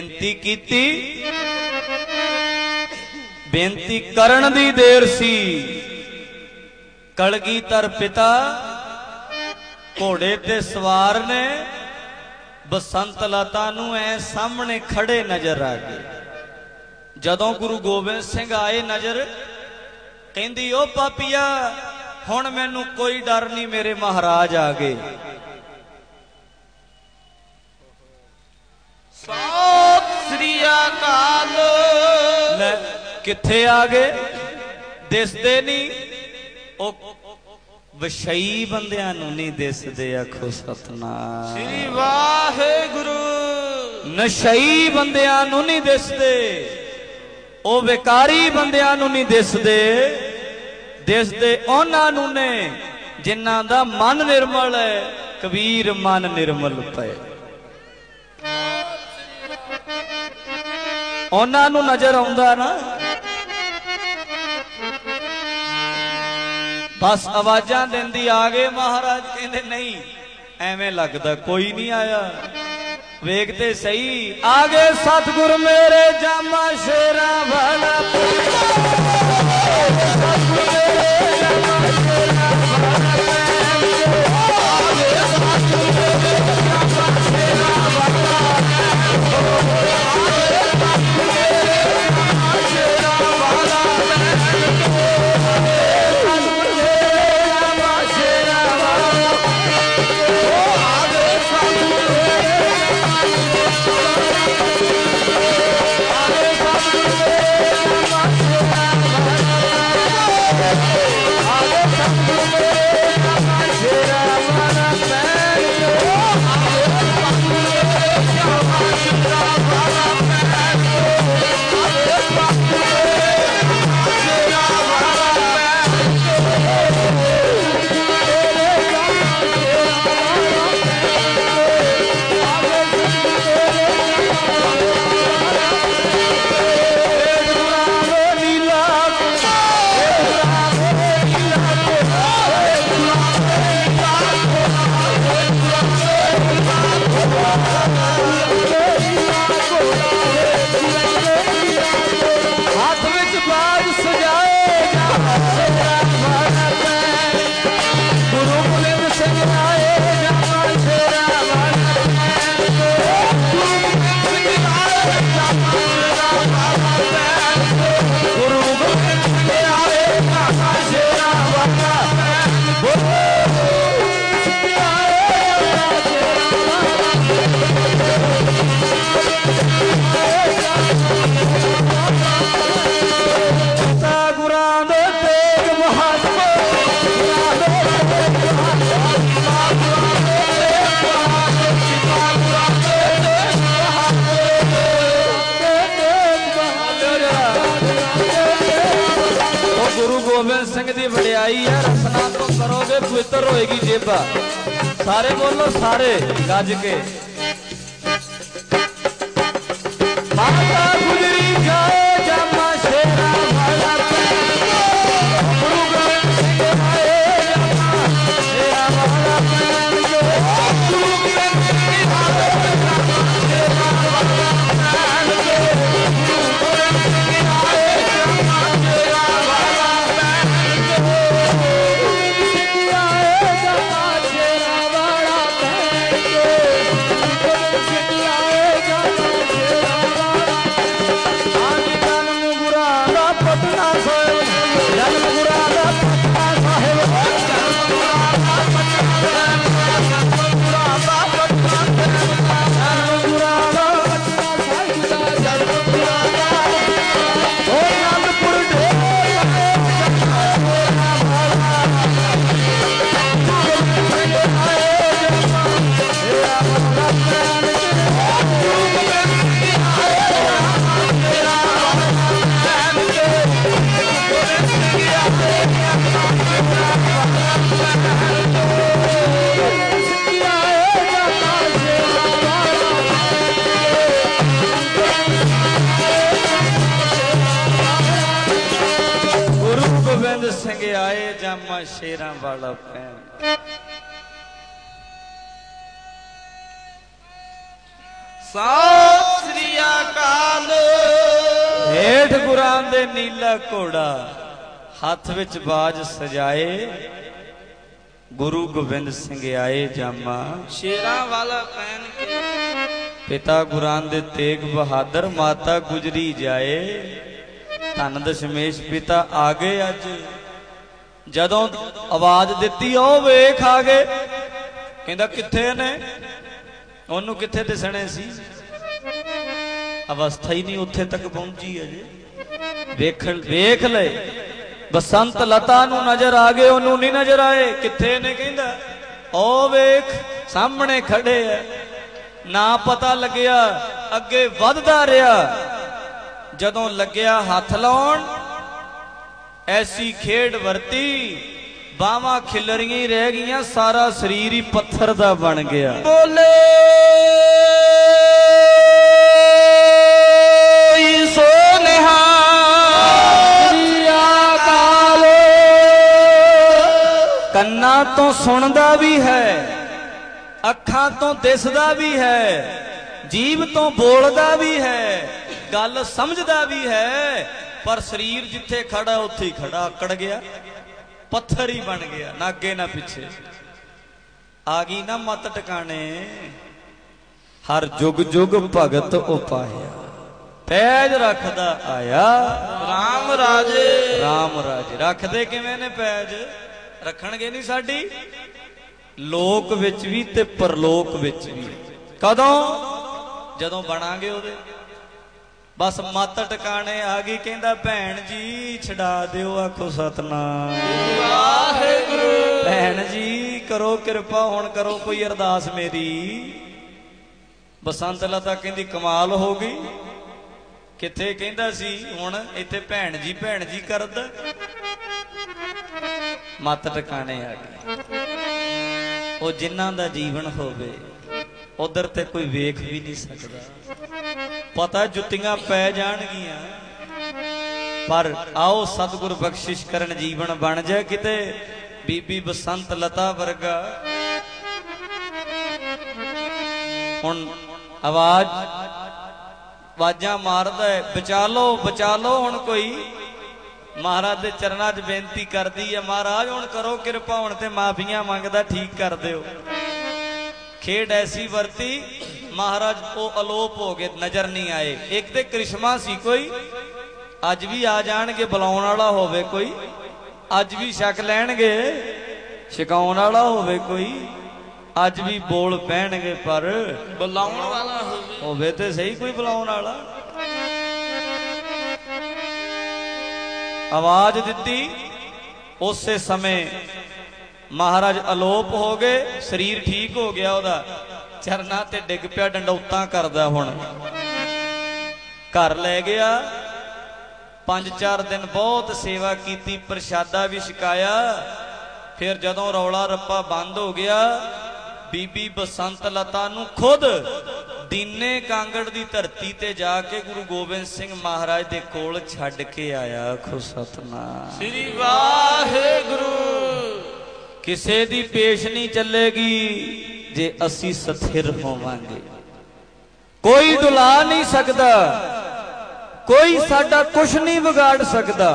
बेनती कीती, बेनती करन दी देर सी। कलगीधर पिता घोड़े ते सवार ने बसंत लता नूं ऐ सामने खड़े नजर आ गए। जदों गुरु गोबिंद सिंह आए नजर, कहंदी ओ पापिया हुण मैनू कोई डर नहीं, मेरे महाराज आ गए। सत श्री अकाल। ले किथे आ गए, दिसदे नहीं। ओ विषयी बंदियां नूं नहीं दिसदे, आखो सतनाम श्री वाहेगुरु। नशई बंदियां नूं नहीं दिसदे, ओ विकारी बंदियां नूं नहीं दिसदे। दिसदे उन्हां नूं ने जिन्हां दा मन निर्मल है। कबीर मन निर्मल पे, उन्हां नूं नजर आउंदा ना। बस आवाजां दिंदी आ गए महाराज। कहंदे नहीं, एवें लगदा कोई नहीं आया, वेखते सही। आ गए सतगुर मेरे जामा शेरा वाला। पवित्र होएगी जेबा। सारे बोलो, सारे गज के। माता गुजरी जाए जामा शेरा वाला। गुरु गोबिंद सिंह आए जामा शेरा वाला। गुरु गोबिंद सिंह आए जामा शेरा वाला। गुरु गोबिंद सिंह आए जामा शेरा वाला। आए जामा शेरा वाला पैन। ਸਤਿ ਸ੍ਰੀ ਅਕਾਲ। ਹੇਠ ਗੁਰਾਂ ਦੇ ਨੀਲਾ ਘੋੜਾ, ਹੱਥ ਵਿੱਚ ਬਾਜ ਸਜਾਏ, ਗੁਰੂ ਗੋਬਿੰਦ ਸਿੰਘ ਆਏ ਜਾਮਾ। ਸ਼ੇਰਾਂ ਵਾਲਾ ਪਹਿਨ ਕੇ ਪਿਤਾ ਗੁਰਾਂ ਦੇ ਤੇਗ ਬਹਾਦਰ, ਮਾਤਾ ਗੁਜਰੀ ਜਾਏ। ਧੰਨ ਦਸ਼ਮੇਸ਼ ਪਿਤਾ ਆ ਗਏ ਅੱਜ। ਜਦੋਂ ਆਵਾਜ਼ ਦਿੱਤੀ ਉਹ ਵੇਖ ਆ ਗਏ। ਕਹਿੰਦਾ ਕਿੱਥੇ ਨੇ? ਉਹਨੂੰ ਕਿੱਥੇ ਦਿਸਣੇ ਸੀ? ਅਵਸਥਾ ਹੀ ਨਹੀਂ ਉੱਥੇ ਤੱਕ ਪਹੁੰਚੀ ਅਜੇ। ਵੇਖ ਲਏ ਬਸੰਤ ਲਤਾ ਨੂੰ ਨਜ਼ਰ ਆ ਗਏ, ਉਹਨੂੰ ਨਹੀਂ ਨਜ਼ਰ ਆਏ। ਕਿੱਥੇ ਨੇ? ਕਹਿੰਦਾ ਉਹ ਵੇਖ ਸਾਹਮਣੇ ਖੜੇ ਐ। ਨਾ ਪਤਾ ਲੱਗਿਆ, ਅੱਗੇ ਵੱਧਦਾ ਰਿਹਾ। ਜਦੋਂ ਲੱਗਿਆ ਹੱਥ ਲਾਉਣ, ਐਸੀ ਖੇਡ ਵਰਤੀ, ਬਾਹਾਂ ਖਿਲਰੀਆਂ ਹੀ ਰਹਿ ਗਈਆਂ, ਸਾਰਾ ਸਰੀਰ ਹੀ ਪੱਥਰ ਦਾ ਬਣ ਗਿਆ। ਬੋਲੇ ਸੋ ਨਿਹਾਲ। ਕੰਨਾਂ ਤੋਂ ਸੁਣਦਾ ਵੀ ਹੈ, ਅੱਖਾਂ ਤੋਂ ਦਿਸਦਾ ਵੀ ਹੈ, ਜੀਭ ਤੋਂ ਬੋਲਦਾ ਵੀ ਹੈ, ਗੱਲ ਸਮਝਦਾ ਵੀ ਹੈ, ਪਰ ਸਰੀਰ ਜਿੱਥੇ ਖੜਾ ਉੱਥੇ ਹੀ ਖੜਾ ਆਕੜ ਗਿਆ, ਪੱਥਰ ਹੀ ਬਣ ਗਿਆ, ਨਾ ਅੱਗੇ ਨਾ ਪਿੱਛੇ। ਆ ਗਈ ਨਾ ਮੱਤ ਟਿਕਾਣੇ। ਹਰ ਜੁਗ ਜੁਗ ਭਗਤ ਉਪਾਇਆ, ਪੈਜ ਰੱਖਦਾ ਆਇਆ। ਰਾਮ ਰਾਜੇ ਰਾਮ ਰਾਜੇ ਰੱਖਦੇ ਕਿਵੇਂ ਨੇ ਪੈਜ? ਰੱਖਣਗੇ ਨਹੀਂ ਸਾਡੀ ਲੋਕ ਵਿੱਚ ਵੀ ਤੇ ਪਰਲੋਕ ਵਿੱਚ ਵੀ। ਕਦੋਂ? ਜਦੋਂ ਬਣਾਂਗੇ ਉਹਦੇ। ਬਸ ਮੱਤ ਟਿਕਾਣੇ ਆ ਗਈ। ਕਹਿੰਦਾ ਭੈਣ ਜੀ ਛਡਾ ਦਿਓ, ਆਖੋ ਸਤਨਾਮ ਵਾਹਿਗੁਰੂ। ਭੈਣ ਜੀ ਕਰੋ ਕਿਰਪਾ, ਹੁਣ ਕਰੋ ਕੋਈ ਅਰਦਾਸ ਮੇਰੀ। ਬਸੰਤ ਲਤਾ ਕਹਿੰਦੀ ਕਮਾਲ ਹੋ ਗਈ। ਕਿੱਥੇ ਕਹਿੰਦਾ ਸੀ ਹੁਣ ਇੱਥੇ ਭੈਣ ਜੀ ਕਰਦਾ। ਮੱਤ ਟਿਕਾਣੇ ਆ ਗਈ। ਉਹ ਜਿਨ੍ਹਾਂ ਦਾ ਜੀਵਨ ਹੋਵੇ ਉਧਰ ਤੇ ਕੋਈ ਵੇਖ ਵੀ ਨਹੀਂ ਸਕਦਾ। ਪਤਾ ਜੁੱਤੀਆਂ ਪੈ ਜਾਣਗੀਆਂ, ਪਰ ਆਓ ਸਤਿਗੁਰ ਬਖਸ਼ਿਸ਼ ਕਰਨ ਜੀਵਨ ਬਣ ਜਾਏ ਕਿਤੇ ਬੀਬੀ ਬਸੰਤ ਲਤਾ ਵਰਗਾ। ਹੁਣ ਆਵਾਜ਼ਾਂ ਮਾਰਦਾ ਹੈ, ਬਚਾ ਲਓ ਹੁਣ ਕੋਈ। ਮਹਾਰਾਜ ਦੇ ਚਰਨਾਂ 'ਚ ਬੇਨਤੀ ਕਰਦੀ ਹੈ, ਮਹਾਰਾਜ ਹੁਣ ਕਰੋ ਕਿਰਪਾ, ਹੁਣ ਤੇ ਮਾਫੀਆਂ ਮੰਗਦਾ, ਠੀਕ ਕਰ ਦਿਓ। ਖੇਡ ਐਸੀ ਵਰਤੀ, ਮਹਾਰਾਜ ਉਹ ਅਲੋਪ ਹੋ ਗਏ, ਨਜ਼ਰ ਨਹੀਂ ਆਏ। ਇੱਕ ਤੇ ਕ੍ਰਿਸ਼ਮਾ ਸੀ ਕੋਈ, ਅੱਜ ਵੀ ਆ ਜਾਣਗੇ। ਬੁਲਾਉਣ ਵਾਲਾ ਹੋਵੇ ਕੋਈ, ਅੱਜ ਵੀ ਛਕ ਲੈਣਗੇ। ਛਕਾਉਣ ਵਾਲਾ ਹੋਵੇ ਕੋਈ, ਅੱਜ ਵੀ ਬੋਲ ਪੈਣਗੇ। ਪਰ ਬੁਲਾਉਣ ਵਾਲਾ ਹੋਵੇ ਤੇ ਸਹੀ ਕੋਈ ਬੁਲਾਉਣ ਵਾਲਾ। ਆਵਾਜ਼ ਦਿੱਤੀ, ਉਸੇ ਸਮੇਂ ਮਹਾਰਾਜ ਅਲੋਪ ਹੋ ਗਏ। ਸਰੀਰ ਠੀਕ ਹੋ ਗਿਆ ਉਹਦਾ, ਚਰਨਾਂ ਤੇ ਡਿੱਗ ਪਿਆ, ਡੰਡੌਤਾਂ ਕਰਦਾ। ਹੁਣ ਘਰ ਲੈ ਗਿਆ। 5-4 ਦਿਨ ਬਹੁਤ ਸੇਵਾ ਕੀਤੀ, ਪ੍ਰਸ਼ਾਦਾ ਵੀ ਛਕਾਇਆ। ਫਿਰ ਜਦੋਂ ਰੌਲਾ ਰੱਪਾ ਬੰਦ ਹੋ ਗਿਆ, ਬੀਬੀ ਬਸੰਤ ਲਤਾ ਨੂੰ ਖੁਦ ਦੀਨੇ ਕਾਂਗੜ ਦੀ ਧਰਤੀ ਤੇ ਜਾ ਕੇ ਗੁਰੂ ਗੋਬਿੰਦ ਸਿੰਘ ਮਹਾਰਾਜ ਦੇ ਕੋਲ ਛੱਡ ਕੇ ਆਇਆ। ਆਖੋ ਸਤਨਾਮ ਸ੍ਰੀ ਵਾਹਿਗੁਰੂ। ਕਿਸੇ ਦੀ ਪੇਸ਼ ਨਹੀਂ ਚੱਲੇਗੀ ਜੇ ਅਸੀਂ ਸਥਿਰ ਹੋਵਾਂਗੇ। ਕੋਈ ਡੁਲਾ ਨਹੀਂ ਸਕਦਾ, ਕੋਈ ਸਾਡਾ ਕੁਛ ਨਹੀਂ ਵਿਗਾੜ ਸਕਦਾ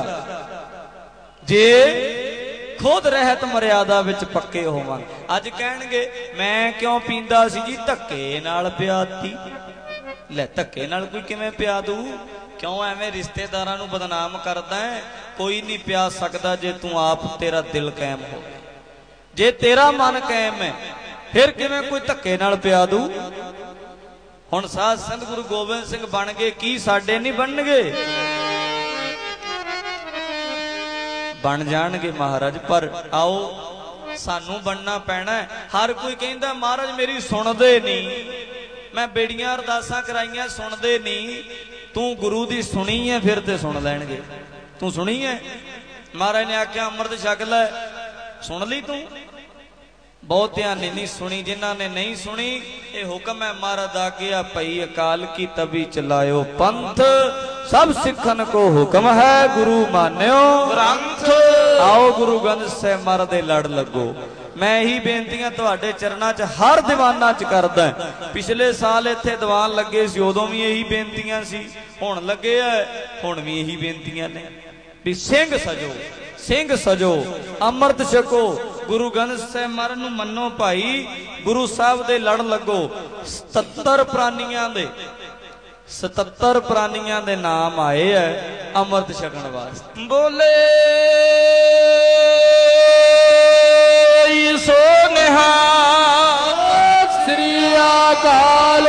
ਜੇ ਖੁਦ ਰਹਿਤ ਮਰਿਆਦਾ ਵਿੱਚ ਪੱਕੇ ਹੋਵਾਂਗੇ। ਅੱਜ ਕਹਿਣਗੇ ਮੈਂ ਕਿਉਂ ਪੀਂਦਾ ਸੀ ਜੀ? ਧੱਕੇ ਨਾਲ ਪਿਆਤੀ। ਲੈ ਧੱਕੇ ਨਾਲ ਕੋਈ ਕਿਵੇਂ ਪਿਆ ਦੂ? ਕਿਉਂ ਐਵੇਂ ਰਿਸ਼ਤੇਦਾਰਾਂ ਨੂੰ ਬਦਨਾਮ ਕਰਦਾ ਹੈ? ਕੋਈ ਨਹੀਂ ਪਿਆ ਸਕਦਾ ਜੇ ਤੂੰ ਆਪ ਤੇਰਾ ਦਿਲ ਕਾਇਮ ਹੋਵੇ। ਜੇ ਤੇਰਾ ਮਨ ਕਾਇਮ ਹੈ ਫਿਰ ਕਿਵੇਂ ਕੋਈ ਧੱਕੇ ਨਾਲ ਪਿਆ ਦੂ? ਹੁਣ ਸਾਧ ਸੰਤ ਗੁਰੂ ਗੋਬਿੰਦ ਸਿੰਘ ਬਣ ਗਏ, ਕੀ ਸਾਡੇ ਨਹੀਂ ਬਣਨਗੇ? ਬਣ ਜਾਣਗੇ ਮਹਾਰਾਜ। ਪਰ ਆਓ ਸਾਨੂੰ ਬਣਨਾ ਪੈਣਾ। ਹਰ ਕੋਈ ਕਹਿੰਦਾ ਮਹਾਰਾਜ ਮੇਰੀ ਸੁਣਦੇ ਨਹੀਂ, ਮੈਂ ਬੇੜੀਆਂ ਅਰਦਾਸਾਂ ਕਰਾਈਆਂ ਸੁਣਦੇ ਨਹੀਂ। ਤੂੰ ਗੁਰੂ ਦੀ ਸੁਣੀ ਹੈ ਫਿਰ ਤੇ ਸੁਣ ਲੈਣਗੇ। ਤੂੰ ਸੁਣੀ ਹੈ? ਮਹਾਰਾਜ ਨੇ ਆਖਿਆ ਅੰਮ੍ਰਿਤ ਛਕ ਲੈ, ਸੁਣ ਲਈ ਤੂੰ? ਬਹੁਤਿਆਂ ਨੇ ਨਹੀਂ ਸੁਣੀ। ਜਿਨ੍ਹਾਂ ਨੇ ਨਹੀਂ ਸੁਣੀ, ਇਹ ਹੁਕਮ ਹੈ ਮਹਾਰਾਜ ਦਾ ਗਿਆ, ਭਈ ਅਕਾਲ ਕੀ ਤਬੀ ਚਲਾਇਓ ਪੰਥ, ਸਭ ਸਿੱਖਣ ਕੋ ਹੁਕਮ ਹੈ ਗੁਰੂ ਮਾਨਿਓ ਗ੍ਰੰਥ। ਆਓ ਗੁਰੂ ਗ੍ਰੰਥ ਸਾਹਿਬ ਮਹਾਰਾਜ ਦੇ ਲੜ ਲੱਗੋ। मैं यही बेनतियां तुहाडे चरनां च हर दीवाना च करदा। पिछले साल इत्थे दीवान लगे सी, उदों भी यही बेनतियां सी, हुण लगे है हुण भी यही बेनतियां ने भी सिंह सजो, सिंह सजो, अमृत छको, गुरु ग्रंथ साहिब महाराज नूं मन्नो भाई, गुरु साहब दे लड़ लगो। 77 प्राणियां दे 77 प्राणियां दे नाम आए है अमृत छकण वास्ते। बोले सो निहाल श्री अकाल।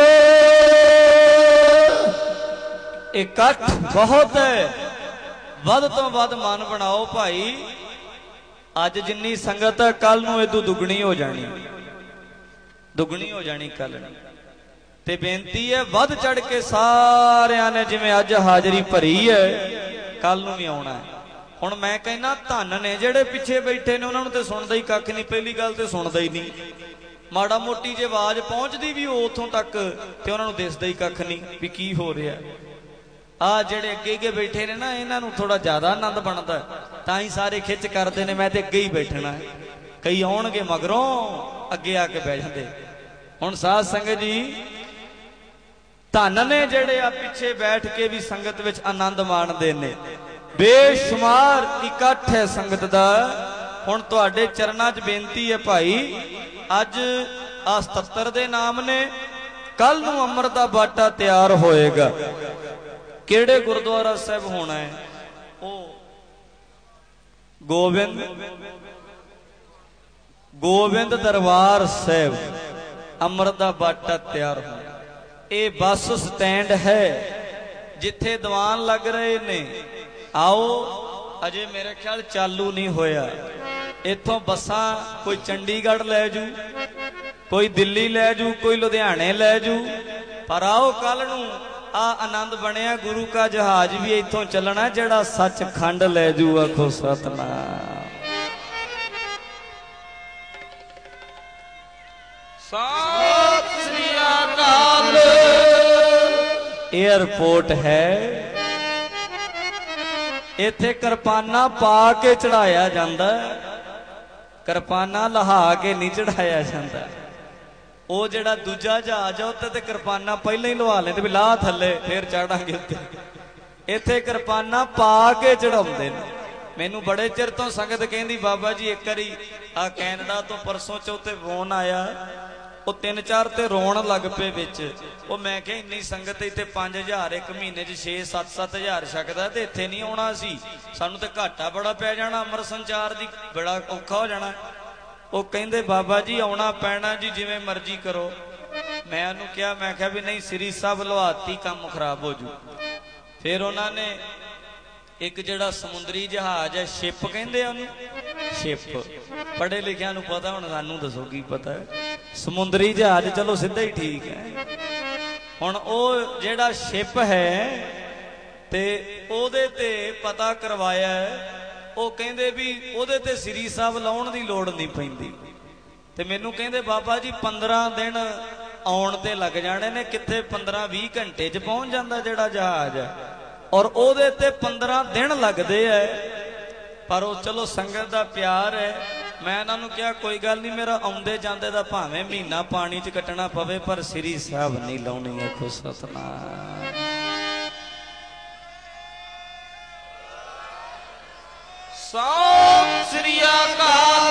इकट्ठ बहुत है, वध तो वध मन बनाओ भाई। अज जिन्नी संगत है कल नूं इदों दुगनी हो जानी, दुगनी हो जानी कल। ते बेनती है वध चढ़ के सारियां ने जिवें अज हाजरी भरी है कल नूं भी आउणा है। हुण मैं कहना धन ने जिहड़े पिछे बैठे ने, उन्हां नूं ते सुणदा ही कख नहीं। पहली गल ते सुणदा ही नहीं, माड़ा मोटी जे आवाज पहुंचदी भी उत्थों तक ते उन्हां नूं दिसदा ही कख नहीं भी की हो रिहा। आ जेड़े अगे अगे बैठे ने ना, इन्हां नूं थोड़ा ज्यादा आनंद बनदा, तां ही सारे खिच करदे ने मैं ते अगे ही बैठना है। कई आउणगे मगरों अगे आके बैठ जांदे। हुण साध संगत जी धन ने जेड़े आ पिछे बैठ के भी संगत विच आनंद माणदे ने। बेशुमार इकट्ठ है संगत दा। हुण तुहाडे चरनां च बेनती है भाई, अज आ 77 दे नाम ने, कल नूं अमृत दा बाटा तैयार होएगा। किहड़े गुरुद्वारा साहिब होना है? ओ गोविंद दरबार साहिब अमृत दा बाटा तैयार होना। ये बस स्टैंड है जिथे दीवान लग रहे ने। आओ, अजे मेरे ख्याल चालू नहीं होया। इथों बसां कोई चंडीगढ़ लै जू, कोई दिल्ली लै जू, कोई लुधियाने लै जू। पर आओ कल नूं आ आनंद बनिया, गुरु का जहाज भी इथों चलना जेड़ा सचखंड लै जू। आखो सतनाम। सत श्री अकाल। एयरपोर्ट है, इथे किरपाना पा के चढ़ाया जांदा, किरपाना लहा के नहीं चढ़ाया जांदा। वो जेड़ा दूजा जहाज है उत्ते ते किरपाना पहले ही लवा लेंदे भी ला थले फिर चढ़ांगे उत्ते। इथे किरपाना पा के चढ़ाउंदे ने। मैनू बड़े चिर तो संगत कहंदी बाबा जी एक बारी आ कैनेडा तो परसों चौथे फोन आया, वो 3-4 ते रोण लग पे विच। वो मैं क्या इन्नी संगत इत्थे 5000 एक महीने च 6-7 हज़ार छकदा ते इत्थे नहीं आउणा सी, सानू ते घाटा बड़ा पै जाना, अमर संचार दी बड़ा औखा हो जाना। वो कहंदे बाबा जी आउणा पैना जी, जिवें मर्जी करो। मैं उन्होंने कहा, मैं कहा भी नहीं श्री साहब लवाती काम खराब हो जू। फिर उन्होंने एक जड़ा समुद्री जहाज है, शिप कहंदे उन्हें, शिप पढ़े लिखिया नूं पता, हुण सानू दसो की पता है। समुद्री जहाज चलो सीधा ही ठीक है। हुण ओ जेड़ा शिप है ते ओदे ते पता करवाया है, वो कहंदे भी ओदे ते श्री साहब लाउण दी लोड़ नहीं पैंदी। ते मैनू कहंदे बाबा जी 15 दिन आउण ते लग जाने ने, कित्थे 15-20 घंटे च पहुंच जांदा जेड़ा जहाज है, और ओदे ते 15 दिन लगदे है। पर वो चलो संगत दा प्यार है। मैं इन्होंने कहा कोई गल नहीं, मेरा आउंदे जांदे दा भावें महीना पानी च कटना पवे पर श्री साहब नहीं लाउणी। आखो सतनाम। सत श्री अकाल।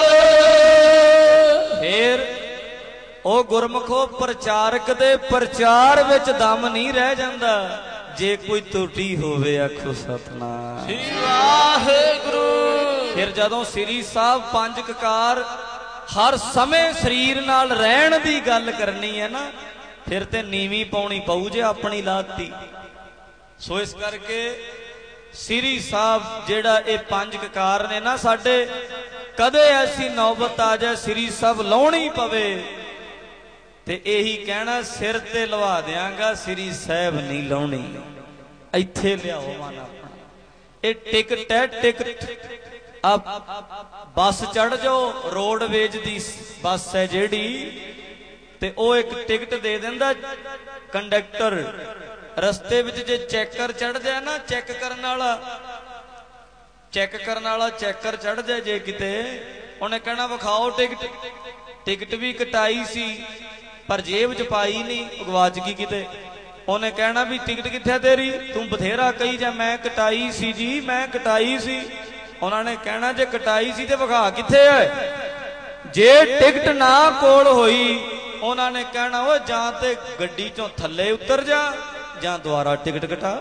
फिर ओ गुरमुखो प्रचारक दे प्रचार विच दम नहीं रह जांदा जे कोई त्रुटि होवे। आखो सतनाम। श्री वाहिगुरु। फिर जदों श्री साहब 5 ककार हर समय शरीर नाल रहण दी गल करनी है ना, फिर ते नीवी पाउणी पऊ जे अपनी लाती। सो इस करके श्री साहब जेड़ा ये 5 ककार ने ना, साडे कदे ऐसी नौबत आ जाए श्री साहब लाउणी पवे ते यही कहना सिर ते लवा देंगा, श्री साहब नहीं लाउणी। इत्थे लियाओ मन अपना। ये टिकट है, टिकट आप बस चढ़ जाओ, रोडवेज दी बस है जेड़ी, ते ओ एक टिकट दे देंदा कंडक्टर। रस्ते विच जे चेकर चढ़ जाए ना, चेक करने वाला चेकर चढ़ जाए जे किते, ਉਹਨੇ ਕਹਿਣਾ ਵਿਖਾਓ ਟਿਕਟ। ਟਿਕਟ ਵੀ ਕਟਾਈ ਸੀ ਪਰ ਜੇਬ ਚ ਪਾਈ ਨਹੀਂ, ਗਵਾਚ ਗਈ ਕਿਤੇ। ਉਹਨੇ ਕਹਿਣਾ ਵੀ ਟਿਕਟ ਕਿੱਥੇ ਆ ਤੇਰੀ? ਤੂੰ ਬਥੇਰਾ ਕਹੀ ਜਾ ਮੈਂ ਕਟਾਈ ਸੀ ਜੀ, ਮੈਂ ਕਟਾਈ ਸੀ। ਉਹਨਾਂ ਨੇ ਕਹਿਣਾ ਜੇ ਕਟਾਈ ਸੀ ਤੇ ਵਿਖਾ ਕਿੱਥੇ ਹੈ। ਜੇ ਟਿਕਟ ਨਾ ਕੋਲ ਹੋਈ ਉਹਨਾਂ ਨੇ ਕਹਿਣਾ ਉਹ ਜਾਂ ਤੇ ਗੱਡੀ ਚੋਂ ਥੱਲੇ ਉਤਰ ਜਾ ਜਾਂ ਦੁਬਾਰਾ ਟਿਕਟ ਕਟਾ,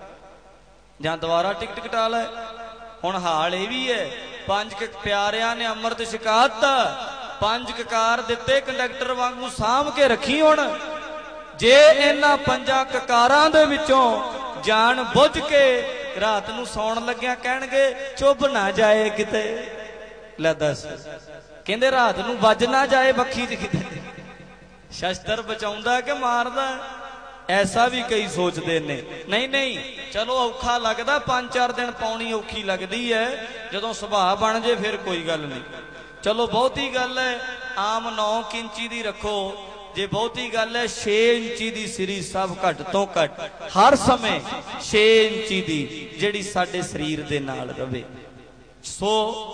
ਜਾਂ ਦੁਬਾਰਾ ਟਿਕਟ ਕਟਾ ਲੈ। ਹੁਣ ਹਾਲ ਇਹ ਵੀ ਹੈ, 5 ਪਿਆਰਿਆਂ ਨੇ ਅੰਮ੍ਰਿਤ ਛਕਾਤਾ, 5 ਕਕਾਰ ਦਿੱਤੇ ਕੰਡਕਟਰ ਵਾਂਗੂ ਸਾਂਭ ਕੇ ਰੱਖੀ। ਹੁਣ ਜੇ ਇਹਨਾਂ 5 ਕਕਾਰਾਂ ਦੇ ਵਿੱਚੋਂ ਜਾਣ ਬੁੱਝ ਕੇ ਰਾਤ ਨੂੰ ਸੌਣ ਲੱਗਿਆ ਕਹਿਣਗੇ ਚੁੱਭ ਨਾ ਜਾਏ ਕਿਤੇ, ਲੈ ਦੱਸ, ਕਹਿੰਦੇ ਰਾਤ ਨੂੰ ਵੱਜ ਨਾ ਜਾਏ ਬੱਖੀ ਚ ਕਿਤੇ, ਸ਼ਸਤਰ ਬਚਾਉਂਦਾ ਕਿ ਮਾਰਦਾ। ਐਸਾ ਵੀ ਕਈ ਸੋਚਦੇ ਨੇ। ਨਹੀਂ ਨਹੀਂ, ਚਲੋ ਔਖਾ ਲੱਗਦਾ, 5-4 ਦਿਨ ਪਾਉਣੀ ਔਖੀ ਲੱਗਦੀ ਹੈ, ਜਦੋਂ ਸੁਭਾਅ ਬਣ ਜੇ ਫਿਰ ਕੋਈ ਗੱਲ ਨਹੀਂ। ਚਲੋ ਬਹੁਤੀ ਗੱਲ ਹੈ ਆਮ 9 ਇੰਚੀ ਦੀ ਰੱਖੋ, ਜੇ ਬਹੁਤੀ ਗੱਲ ਹੈ 6 ਇੰਚੀ ਦੀ ਸਿਰੀ ਸਭ ਘੱਟ ਤੋਂ ਘੱਟ ਹਰ ਸਮੇਂ 6 ਇੰਚੀ ਦੀ, ਜਿਹੜੀ ਸਾਡੇ ਸਰੀਰ ਦੇ ਨਾਲ ਰਵੇ। ਸੋ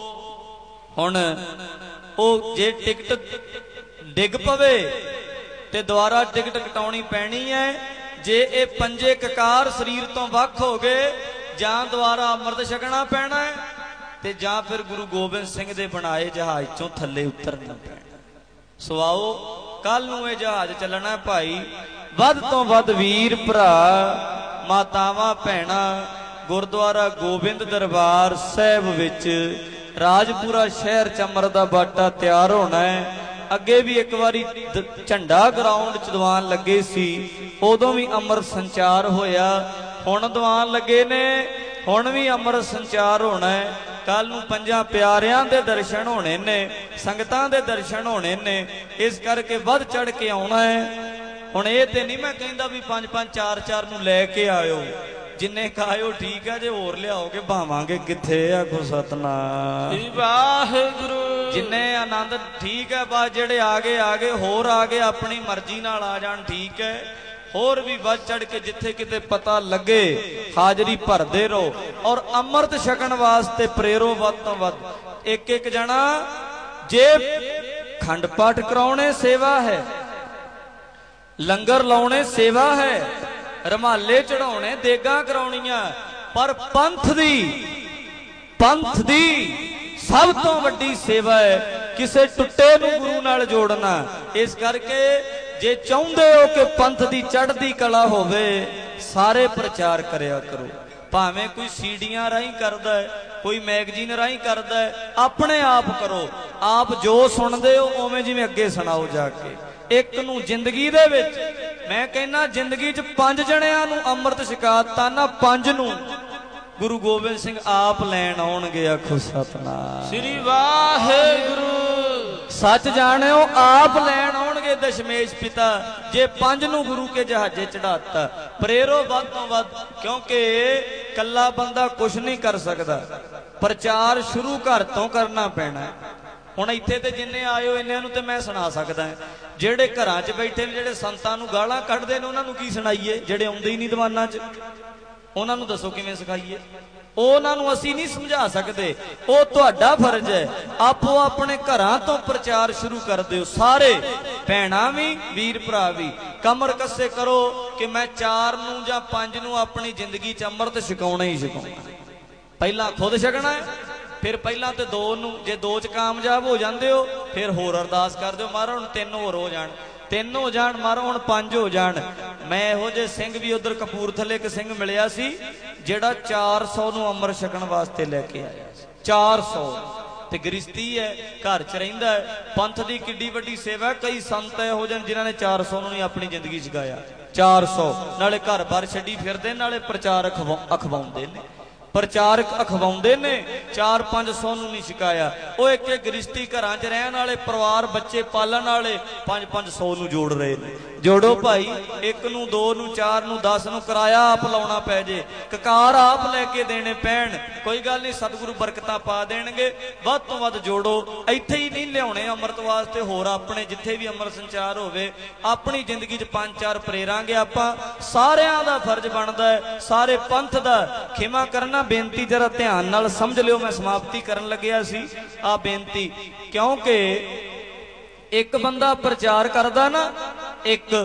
ਹੁਣ ਉਹ ਜੇ ਟਿਕਟ ਡਿੱਗ ਪਵੇ ਤੇ ਦੁਬਾਰਾ ਟਿਕਟ ਕਟਾਉਣੀ ਪੈਣੀ ਹੈ। ਜੇ ਇਹ 5 ਕਕਾਰ ਸਰੀਰ ਤੋਂ ਵੱਖ ਹੋ ਗਏ ਜਾਂ ਦੁਬਾਰਾ ਅੰਮ੍ਰਿਤ ਛਕਣਾ ਪੈਣਾ ਹੈ ਤੇ ਜਾਂ ਫਿਰ ਗੁਰੂ ਗੋਬਿੰਦ ਸਿੰਘ ਦੇ ਬਣਾਏ ਜਹਾਜ਼ ਚੋਂ ਥੱਲੇ ਉਤਰਨਾ ਪੈਣਾ। ਸੋ ਆਓ ਕੱਲ ਨੂੰ ਇਹ ਜਹਾਜ਼ ਚੱਲਣਾ ਭਾਈ। ਵੱਧ ਤੋਂ ਵੱਧ ਵੀਰ ਭਰਾ, ਮਾਤਾਵਾਂ, ਭੈਣਾਂ ਗੁਰਦੁਆਰਾ ਗੋਬਿੰਦ ਦਰਬਾਰ ਸਾਹਿਬ ਵਿੱਚ ਰਾਜਪੁਰਾ ਸ਼ਹਿਰ ਚ ਅੰਮ੍ਰਿਤ ਦਾ ਬਾਟਾ ਤਿਆਰ ਹੋਣਾ ਹੈ। ਅੱਗੇ ਵੀ ਇੱਕ ਵਾਰੀ ਝੰਡਾ ਗਰਾਊਂਡ ਚ ਦੀਵਾਨ ਲੱਗੇ ਸੀ, ਉਦੋਂ ਵੀ ਅੰਮ੍ਰਿਤ ਸੰਚਾਰ ਹੋਇਆ। ਹੁਣ ਦੀਵਾਨ ਲੱਗੇ ਨੇ, ਹੁਣ ਵੀ ਅੰਮ੍ਰਿਤ ਸੰਚਾਰ ਹੋਣਾ ਹੈ। ਕੱਲ ਨੂੰ 5 ਪਿਆਰਿਆਂ ਦੇ ਦਰਸ਼ਨ ਹੋਣੇ ਨੇ, ਸੰਗਤਾਂ ਦੇ ਦਰਸ਼ਨ ਹੋਣੇ ਨੇ, ਇਸ ਕਰਕੇ ਵੱਧ ਚੜ ਕੇ ਆਉਣਾ ਹੈ। ਹੁਣ ਇਹ ਤੇ ਨਹੀਂ ਮੈਂ ਕਹਿੰਦਾ ਵੀ 5-5 4-4 ਨੂੰ ਲੈ ਕੇ ਆਇਓ, ਜਿੰਨੇ ਕਾਇਓ ਠੀਕ ਹੈ, ਜੇ ਹੋਰ ਲਿਆਓਗੇ ਭਾਵਾਂਗੇ ਕਿੱਥੇ ਆ ਕੋ ਸਤਨਾਮ ਵਾਹਿਗੁਰੂ। ਜਿੰਨੇ ਆਨੰਦ ਠੀਕ ਹੈ, ਬਸ ਜਿਹੜੇ ਆ ਗਏ ਹੋਰ ਆ ਗਏ ਆਪਣੀ ਮਰਜ਼ੀ ਨਾਲ ਆ ਜਾਣ ਠੀਕ ਹੈ। ਹੋਰ ਵੀ ਵੱਧ ਚੜ ਕੇ ਜਿੱਥੇ ਕਿਤੇ ਪਤਾ ਲੱਗੇ ਹਾਜ਼ਰੀ ਭਰਦੇ ਰਹੋ ਔਰ ਅੰਮ੍ਰਿਤ ਛਕਣ ਵਾਸਤੇ ਪ੍ਰੇਰੋ ਵੱਧ ਤੋਂ ਵੱਧ। ਇੱਕ ਜਣਾ ਜੇ ਖੰਡ ਪਾਠ ਕਰਾਉਣੇ ਸੇਵਾ ਹੈ, ਲੰਗਰ ਲਾਉਣੇ ਸੇਵਾ ਹੈ, ਰਮਾਲੇ ਚੜਾਉਣੇ, ਦੇਗਾਂ ਕਰਾਉਣੀਆਂ, ਪਰ ਪੰਥ ਦੀ ਸਭ ਤੋਂ ਵੱਡੀ ਸੇਵਾ ਹੈ ਕਿਸੇ ਟੁੱਟੇ ਨੂੰ ਗੁਰੂ ਨਾਲ ਜੋੜਨਾ। ਇਸ ਕਰਕੇ ਜੇ ਚਾਹੁੰਦੇ ਹੋ ਕਿ ਪੰਥ ਦੀ ਚੜ੍ਹਦੀ ਕਲਾ ਹੋਵੇ, ਸਾਰੇ ਪ੍ਰਚਾਰ ਕਰਿਆ ਕਰੋ। ਭਾਵੇਂ ਕੋਈ ਸੀਡੀਆਂ ਰਾਹੀਂ ਕਰਦਾ ਹੈ, ਕੋਈ ਮੈਗਜ਼ੀਨ ਰਾਹੀਂ ਕਰਦਾ ਹੈ, ਆਪਣੇ ਆਪ ਕਰੋ। ਆਪ ਜੋ ਸੁਣਦੇ ਹੋ ਉਵੇਂ ਜਿਵੇਂ ਅੱਗੇ ਸੁਣਾਓ ਜਾ ਕੇ। ਇੱਕ ਨੂੰ ਜ਼ਿੰਦਗੀ ਦੇ ਵਿੱਚ, ਮੈਂ ਕਹਿੰਦਾ ਜ਼ਿੰਦਗੀ 'ਚ 5 ਜਣਿਆਂ ਨੂੰ ਅੰਮ੍ਰਿਤ ਛਕਾਤਾ ਨਾ, 5 ਨੂੰ ਗੁਰੂ ਗੋਬਿੰਦ ਸਿੰਘ ਆਪ ਲੈਣ ਆਉਣਗੇ। ਆਖੋ ਸਤਨਾਮ ਸ੍ਰੀ ਵਾਹਿਗੁਰੂ। ਸੱਚ ਜਾਣਿਓ ਆਪ ਲੈਣ ਆਉਣਗੇ ਦਸ਼ਮੇਸ਼ ਪਿਤਾ, ਜੇ 5 ਨੂੰ ਗੁਰੂ ਕੇ ਜਹਾਜ਼ੇ ਚੜਾਤਾ। ਪ੍ਰੇਰੋ ਵੱਧ ਤੋਂ ਵੱਧ, ਕਿਉਂਕਿ ਕੱਲਾ ਬੰਦਾ ਕੁਛ ਨਹੀਂ ਕਰ ਸਕਦਾ, ਪ੍ਰਚਾਰ ਸ਼ੁਰੂ ਘਰ ਤੋਂ ਕਰਨਾ ਪੈਣਾ। ਹੁਣ ਇੱਥੇ ਤੇ ਜਿੰਨੇ ਆਇਓ ਇੰਨਿਆਂ ਨੂੰ ਤੇ ਮੈਂ ਸੁਣਾ ਸਕਦਾ। ਜਿਹੜੇ ਘਰਾਂ 'ਚ ਬੈਠੇ ਨੇ, ਜਿਹੜੇ ਸੰਤਾਂ ਨੂੰ ਗਾਲਾਂ ਕੱਢਦੇ ਨੇ, ਉਹਨਾਂ ਨੂੰ ਕੀ ਸੁਣਾਈਏ? ਜਿਹੜੇ ਆਉਂਦੇ ਹੀ ਨਹੀਂ ਦੀਵਾਨਾਂ 'ਚ, ਉਹਨਾਂ ਨੂੰ ਦੱਸੋ ਕਿਵੇਂ ਸਿਖਾਈਏ? ਉਹਨਾਂ ਨੂੰ ਅਸੀਂ ਨਹੀਂ ਸਮਝਾ ਸਕਦੇ, ਉਹ ਤੁਹਾਡਾ ਫਰਜ਼ ਹੈ। ਆਪੋ ਆਪਣੇ ਘਰਾਂ ਤੋਂ ਪ੍ਰਚਾਰ ਸ਼ੁਰੂ ਕਰ ਦਿਓ। ਸਾਰੇ ਭੈਣਾਂ ਵੀ, ਵੀਰ ਭਰਾ ਵੀ ਕਮਰ ਕੱਸੇ ਕਰੋ ਕਿ ਮੈਂ 4 ਨੂੰ ਜਾਂ 5 ਨੂੰ ਆਪਣੀ ਜ਼ਿੰਦਗੀ 'ਚ ਅੰਮ੍ਰਿਤ ਛਕਾਉਣਾ ਹੀ ਛਕਾਉਣਾ। ਪਹਿਲਾਂ ਖੁਦ ਛਕਣਾ ਹੈ, ਫਿਰ ਪਹਿਲਾਂ ਤੇ 2 ਨੂੰ, ਜੇ 2 'ਚ ਕਾਮਯਾਬ ਹੋ ਜਾਂਦੇ ਹੋ ਫਿਰ ਹੋਰ ਅਰਦਾਸ ਕਰ ਦਿਓ, ਮਹਾਰਾਜ ਹੁਣ 3 ਹੋਰ ਹੋ ਜਾਣ, 3 ਹੋ ਜਾਣ, ਮਹਾਰਾਜ ਹੁਣ 5 ਹੋ ਜਾਣ। ਮੈਂ ਇਹੋ ਜਿਹੇ ਸਿੰਘ ਵੀ ਉਧਰ ਕਪੂਰਥਲੇ ਇੱਕ ਸਿੰਘ ਮਿਲਿਆ ਸੀ ਜਿਹੜਾ 400 ਨੂੰ ਅੰਮ੍ਰਿਤ ਛਕਣ ਵਾਸਤੇ ਲੈ ਕੇ ਆਇਆ ਸੀ। 400 ਤੇ ਗ੍ਰਿਸ਼ਤੀ ਹੈ, ਘਰ 'ਚ ਰਹਿੰਦਾ ਹੈ। ਪੰਥ ਦੀ ਕਿੱਡੀ ਵੱਡੀ ਸੇਵਾ। ਕਈ ਸੰਤ ਇਹੋ ਜਿਹੇ ਜਿਨ੍ਹਾਂ ਨੇ 400 ਨੂੰ ਨਹੀਂ ਆਪਣੀ ਜ਼ਿੰਦਗੀ ਛਕਾਇਆ। 400 ਨਾਲੇ ਘਰ-ਬਾਰ ਛੱਡੀ ਫਿਰਦੇ, ਨਾਲੇ ਪ੍ਰਚਾਰ ਅਖਵਾਉਂਦੇ ਨੇ, ਪ੍ਰਚਾਰਕ ਅਖਵਾਉਂਦੇ ਨੇ। 400-500 ਨੂੰ ਨਹੀਂ ਛਕਾਇਆ। ਉਹ ਇੱਕ ਗ੍ਰਿਸ਼ਤੀ ਘਰਾਂ 'ਚ ਰਹਿਣ ਵਾਲੇ, ਪਰਿਵਾਰ ਬੱਚੇ ਪਾਲਣ ਵਾਲੇ 500-500 ਨੂੰ ਜੋੜ ਰਹੇ ਨੇ। जोड़ो भाई, 1 ਨੂੰ 2 ਨੂੰ 4 ਨੂੰ 10 ਨੂੰ किराया आप लाउणा पै जे, ककार आप लैके देने पैण, कोई गल नहीं, सतगुरु बरकतां पा देणगे। वध तो वध जोड़ो, इत्थे ही नहीं लियाउणे अमृत वास्ते, होर अपने जिथे भी अमृत संचार होवे अपनी जिंदगी च 5-4 प्रेरांगे आपां। सारियां दा फर्ज बनदा है, सारे पंथ दा खिमा करना। बेनती जरा ध्यान नाल समझ लिओ, मैं समाप्ति करन लग्या सी आ बेनती, क्योंकि एक बंदा प्रचार करदा ना, एक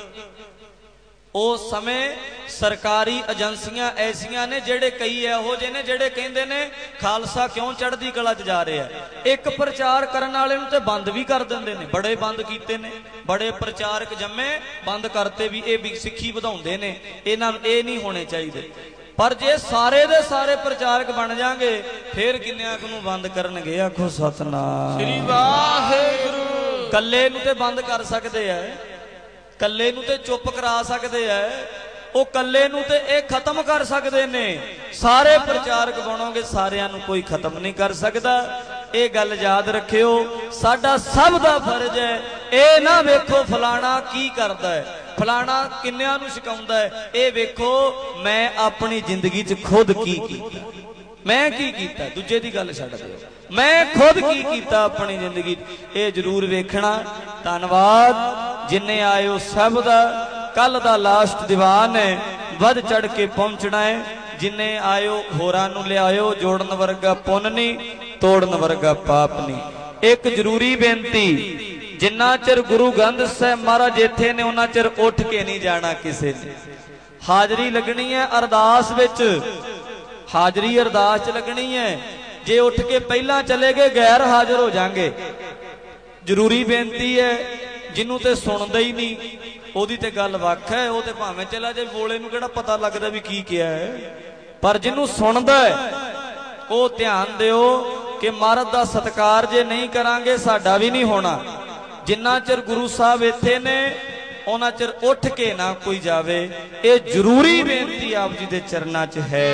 उस समय सरकारी एजेंसियां ऐसियां ने जेड़े कई इहो जे ने जेड़े कहंदे ने खालसा क्यों चढ़दी कला च जा रहा है। एक प्रचार करन वाले नूं ते बंद भी कर दिंदे ने, बड़े बंद कीते ने, बड़े प्रचारक जम्मे बंद करते भी, ये भी सिੱਖੀ ਵਧਾਉਂਦੇ ने, इन्हां नूं ਇਹ नहीं होने चाहिए। पर जे सारे दे सारे प्रचारक बन जाएंगे फिर किन्नियां कु नूं बंद करनगे। आखो सतनाम श्री वाहिगुरू। कल्ले नूं ते बंद कर सकते हैं, कल्ले नूं ते चुप करा सकते हैं, वो कल्ले नूं ते ये खत्म कर सकते ने। सारे प्रचारक बनोगे सारियां नूं कोई खत्म नहीं कर सकता। ये गल याद रखियो, साडा सब दा फर्ज है। ये ना वेखो फलाना की करदा है, फलाना किन्नियां नूं सिखाउंदा है, ये वेखो मैं अपनी जिंदगी च खुद की कीता, मैं की कीता, दूजे दी गल छड्ड दिओ, मैं खुद की कीता अपनी जिंदगी, ये जरूर वेखना। धन्नवाद जिन्ने आयो सब दा। कल दा लास्ट दीवान है, वध चढ़ के पहुंचना है। जिन्ने आयो होरां नूं लिआयो, जोड़न वर्गा पुन नहीं, तोड़न वर्गा पाप नहीं। एक जरूरी बेनती, जिन्ना चिर गुरु ग्रंथ साहिब महाराज इत्थे ने उन्ना चिर उठ के नहीं जाना किसी ने। हाजरी लगनी है अरदास विच, हाजरी अरदास च लगनी है। जे उठ के पहला चले गए गैर हाजिर हो जाएंगे। जरूरी बेनती है, जिन्हों ते सुनदा ही नहीं ओदी ते गल वख है, वो ते भावें चला जाए, बोले नूं किहड़ा पता लगदा भी की किया है। पर जिन्हों सुनदा है वो ध्यान दिओ कि महाराज दा सत्कार जे नहीं करांगे साडा भी नहीं होना। जिन्ना चिर गुरु साहब इत्थे ने उन्ना चिर उठ के ना कोई जावे। ये जरूरी बेनती आप जी दे चरनां च है।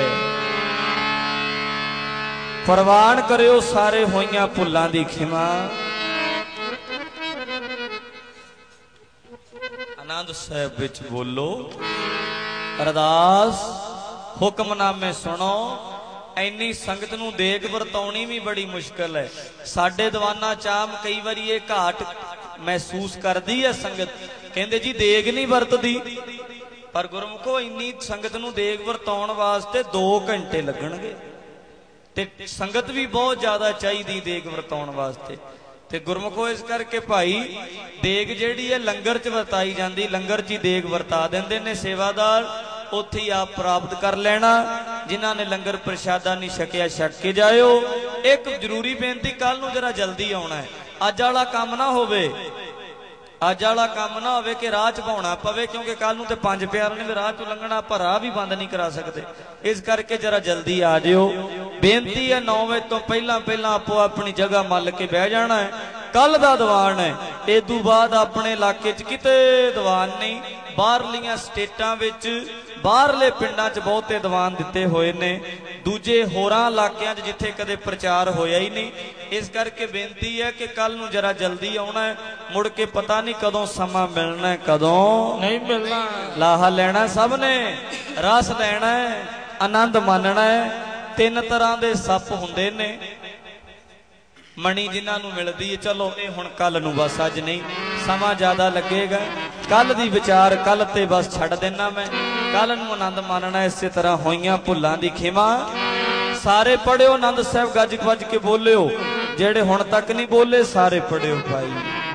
प्रवान करियो सारे होइयां भुल्लां दी खिमा। आनंद साहिब विच बोलो अरदास, हुक्मनामे सुनो। इन्नी संगत नूं देग वरताउणी भी बड़ी मुश्किल है। साडे दीवाना चाम कई बारी ये घाट महसूस करदी है संगत, कहंदे जी देग नहीं वरतदी। पर गुरमुखो इन्नी संगत नूं देग वरताउण वास्ते 2 घंटे लगणगे ते संगत भी बहुत ज्यादा चाहिदी देग वरताउण वास्ते। ते गुरमुखो इस करके भाई देग जिहड़ी है लंगर च वरताई जांदी, लंगर च ही देग वरता दिंदे ने सेवादार, उत्थे ही आप प्राप्त कर लेना। जिन्हां ने लंगर प्रशादा नहीं छकिया छक के जाओ। एक जरूरी बेनती, कल नूं जरा जल्दी आउणा है। अज वाला काम ना होवे, अज वाला काम ना होवे कि राह च पाउणा पवे, क्योंकि कल नूं ते 5 प्यारे ने राह चों लंघना, आपां राह भी बंद नहीं करा सकते। इस करके जरा जल्दी आ जाओ। बेनती है 9 बजे तो पहला पहला आपो अपनी जगह मल के बह जाना है। कल दा दीवान है, इदू बाद अपने इलाके च किते दीवान नहीं। बाहरलियां स्टेटां विच बाहरले पिंडां च बहुते दीवान दिते हुए ने, दूजे होरां इलाकियां च जिथे कदे प्रचार होया ही नहीं। इस करके बेनती है कि कल नूं जरा जल्दी आउणा है। मुड़ के पता नहीं कदों समा मिलना है, कदों नहीं मिलना। लाहा लेना सब ने, रस लेना है, आनंद मानना है। 3 तरह के सप हुंदे ने। मणी जिन्हां नूं मिलदी है, चलो ये हुण कल नूं, बस अज नहीं, समा ज्यादा लगेगा। कल दी विचार कल ते बस छड़ देना मैं, कल नूं आनंद मानना। इसे तरह होइयां भुल्लां दी खिमा। सारे पढ़ियो आनंद साहिब, गज गज के बोलियो। जेड़े हुण तक नहीं बोले सारे पढ़ियो भाई।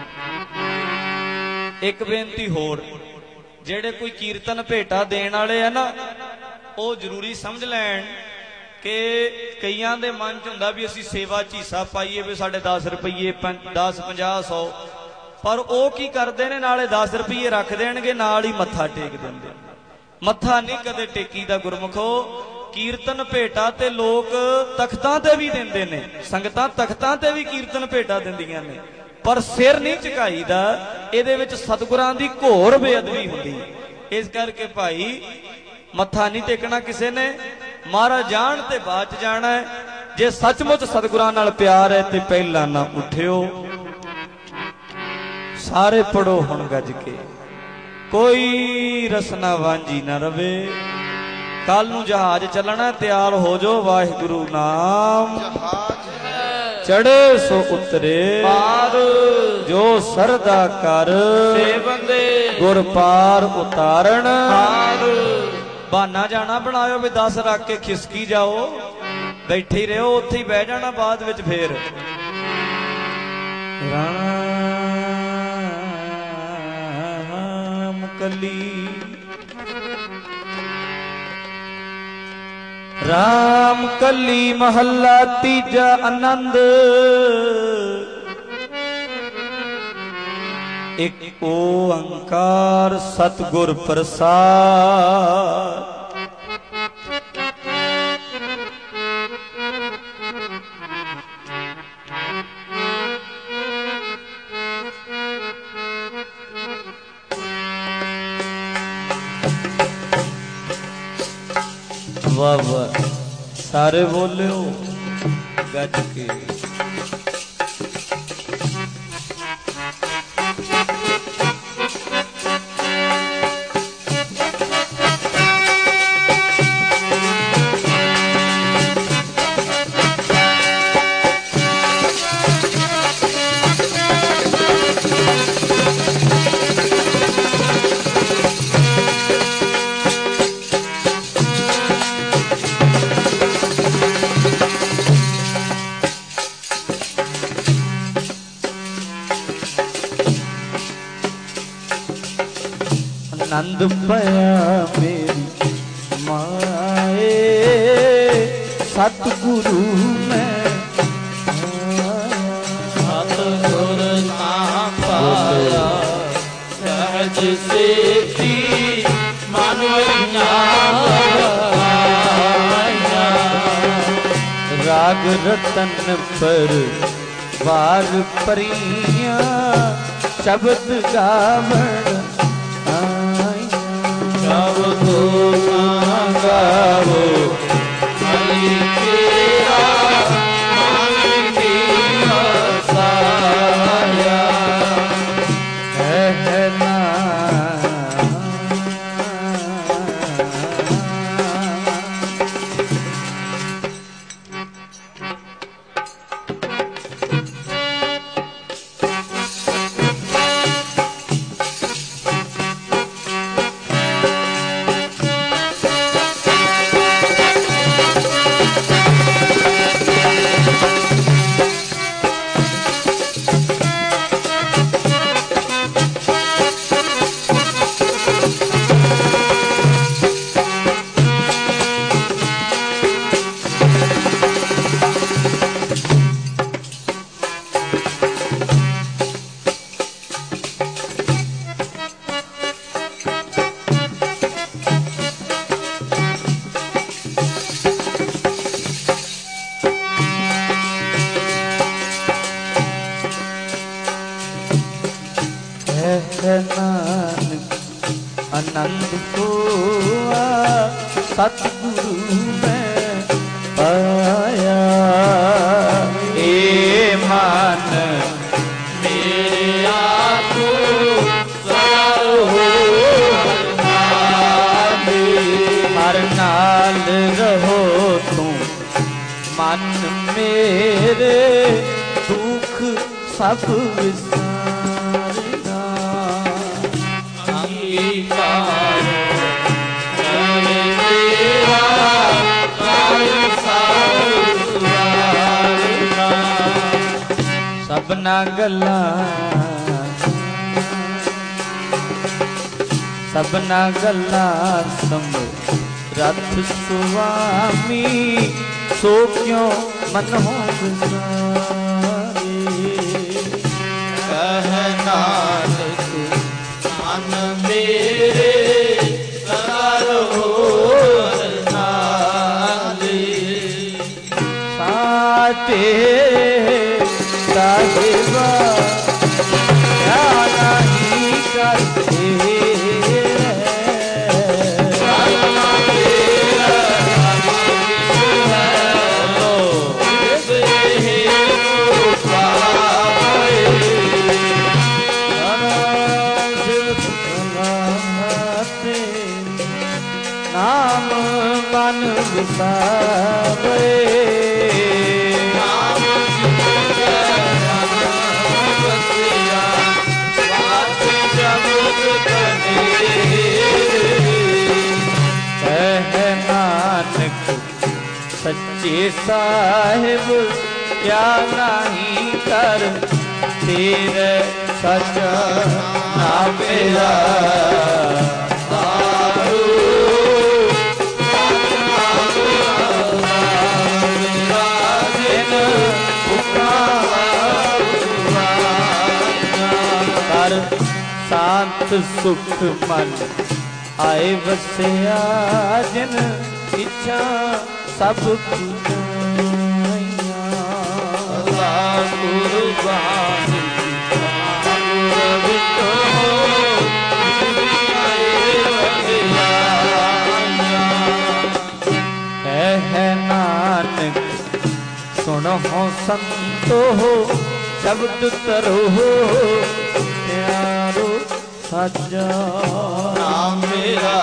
एक बेनती होर, जेड़े कोई कीर्तन भेटा देण वाले है ना, वो जरूरी समझ लैण कि कईयां दे मन च हुंदा भी असीं सेवा च हिस्सा पाईए, भी साडे 10 रुपये 10 50 100, पर वो की करदे ने, नाले 10 रुपये रख देणगे, नाल ही मत्था टेक दिंदे। मत्था नहीं कदे टेकीदा गुरमुखो। कीर्तन भेटा ते लोग तख्तां ते भी दिंदे ने, संगतां तख्तां ते भी कीर्तन भेटा दिंदियां ने, पर सिर नहीं झुकाईदा। इहदे विच सतगुरां दी घोर बेअदबी हुंदी। इस करके भाई मत्था नहीं टेकना किसी ने, महाराज जान ते बाद च जाना है। जे सचमुच सतगुरां नाल प्यार है ते पहला ना उठियो। सारे पढ़ो हुण गज के, कोई रसना वांझी न रवे। कल नू जहाज चलना, तैयार हो जो। वाहिगुरु नाम चढ़े सो उतरे पार, जो सरदा कर से बंदे गुर पार उतारण पार। बहाना जाना बनायो भी 10 रख के खिसकी जाओ, बैठे ही रहो, उत्थे ही बह जाना बाद विच फेर। राम कली राम कली महला तीजा आनंद। एक ओंकार सतगुर प्रसाद। वाह वाह, सारे बोले हो गज के। आनंद पया मेरी माए सतगुरु में। सतगुर नाम पाया सहज सेती मन विज्ञान। राग रतन पर वार परिया शब्द गावण शब्दो गावो हरि तेरा मन की साया। कहना नानक आनंद हुआ सतगुरु में पाया। ए मन मेरे आंखो सर हो हर नाल रहो तुम मन मेरे दुख सब विसारना। अंगीकार तेरा सबना गल्ला सबना गल्ला समरथ सुवामी सो क्यों मन हो कह नानक मन मेरे कर हो साटे साहिबा क्या नहीं करते जे साहिब क्या नहीं कर तेरे सच ना मेरा शांत सुख मन आए वसिया जिन इच्छा सब पूजाइया कुर्बानी है नानक सुनो संतो हो शब्द तरो प्यारो साजा नाम मेरा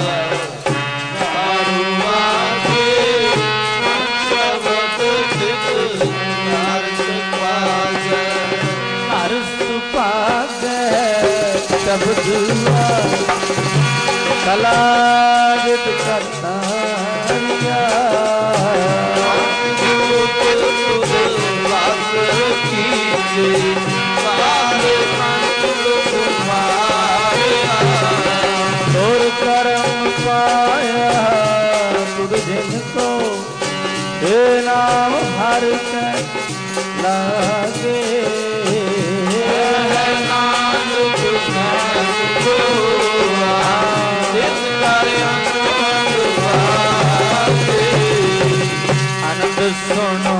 शब्द कलाविद करता और कर्म पाया तुझ जिनको हे नाम हर के लागे आनंद सुनो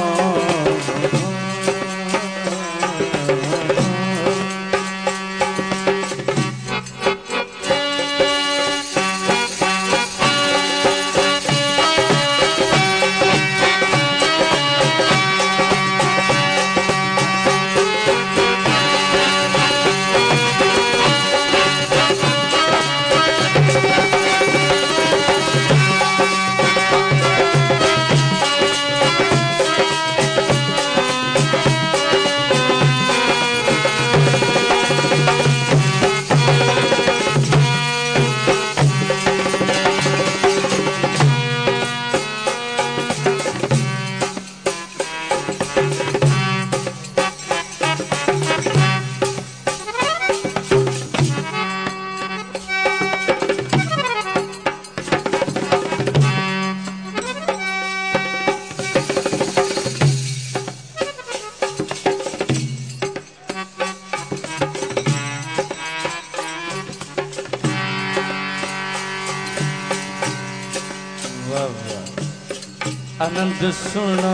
आनंद सुनो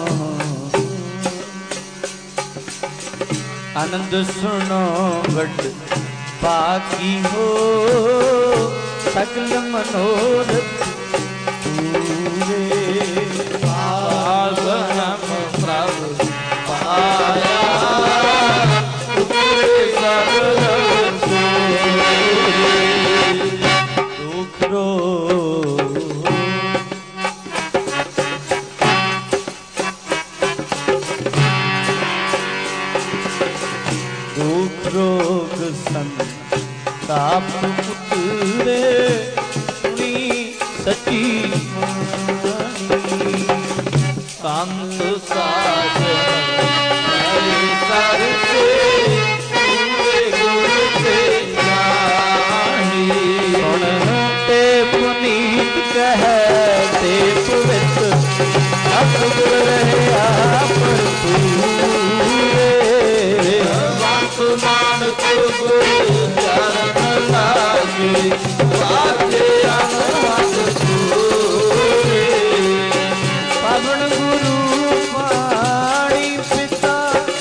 आनंद सुनो वड बाकी हो सकल मनोरथ पूरे पावनम प्रभु पाया दुख रोग संताप उतरे सुनी सची संत साजन सर से गुर से जानी सुनते पुनीत कहते पवित्र सतगुर रहा नानक गुरु चरण लागे वाजे अनहद पूरे पवन गुरु पाणी पिता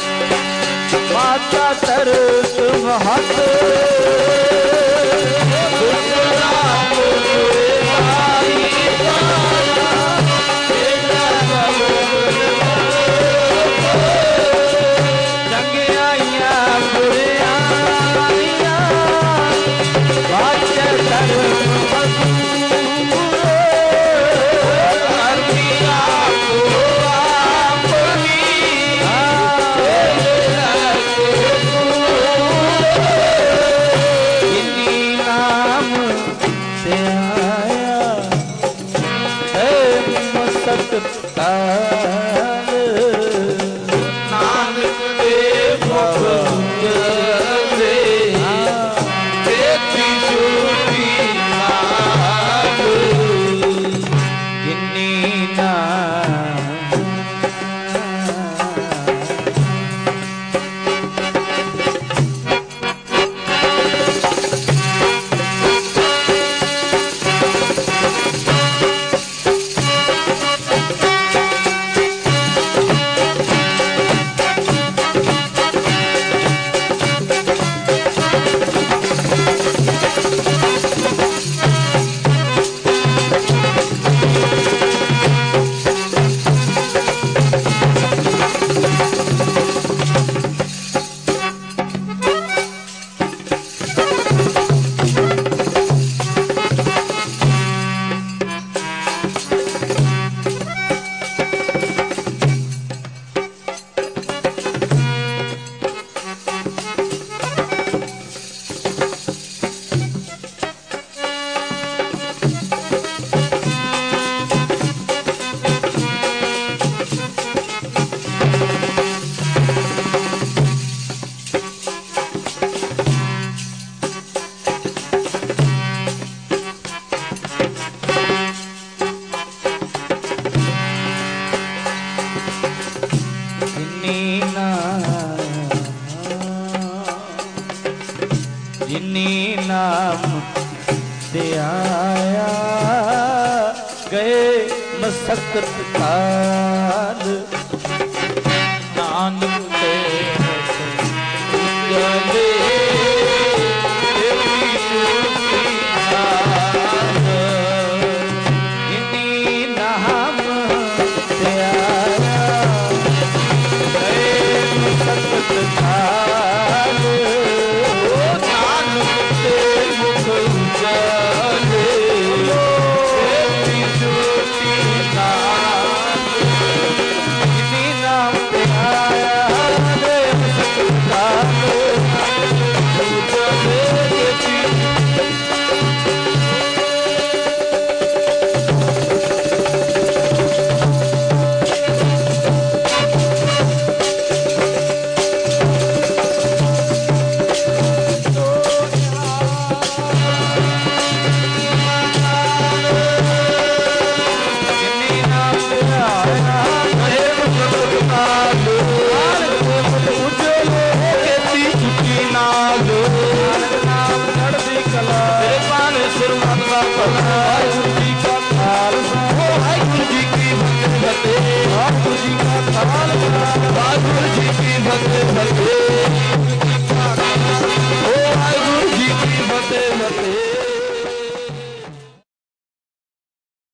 माता तरस महत नानक दे मुख उजले तेरी ज्योति नाम गिनी ना जिनी नाम ते आया गए मसकत काल नानक ते उजले तेरी ज्योति नाम जिनी नाम ते आया गए मसकत काल नानक ते मुख उजले तेरी ज्योति नाम जिनी नाम ते आया गए मसकत काल वाहिगुरु जी का खालसा वाहिगुरु जी की फतेह वाहिगुरु जी का खालसा वाहिगुरु जी की फतेह।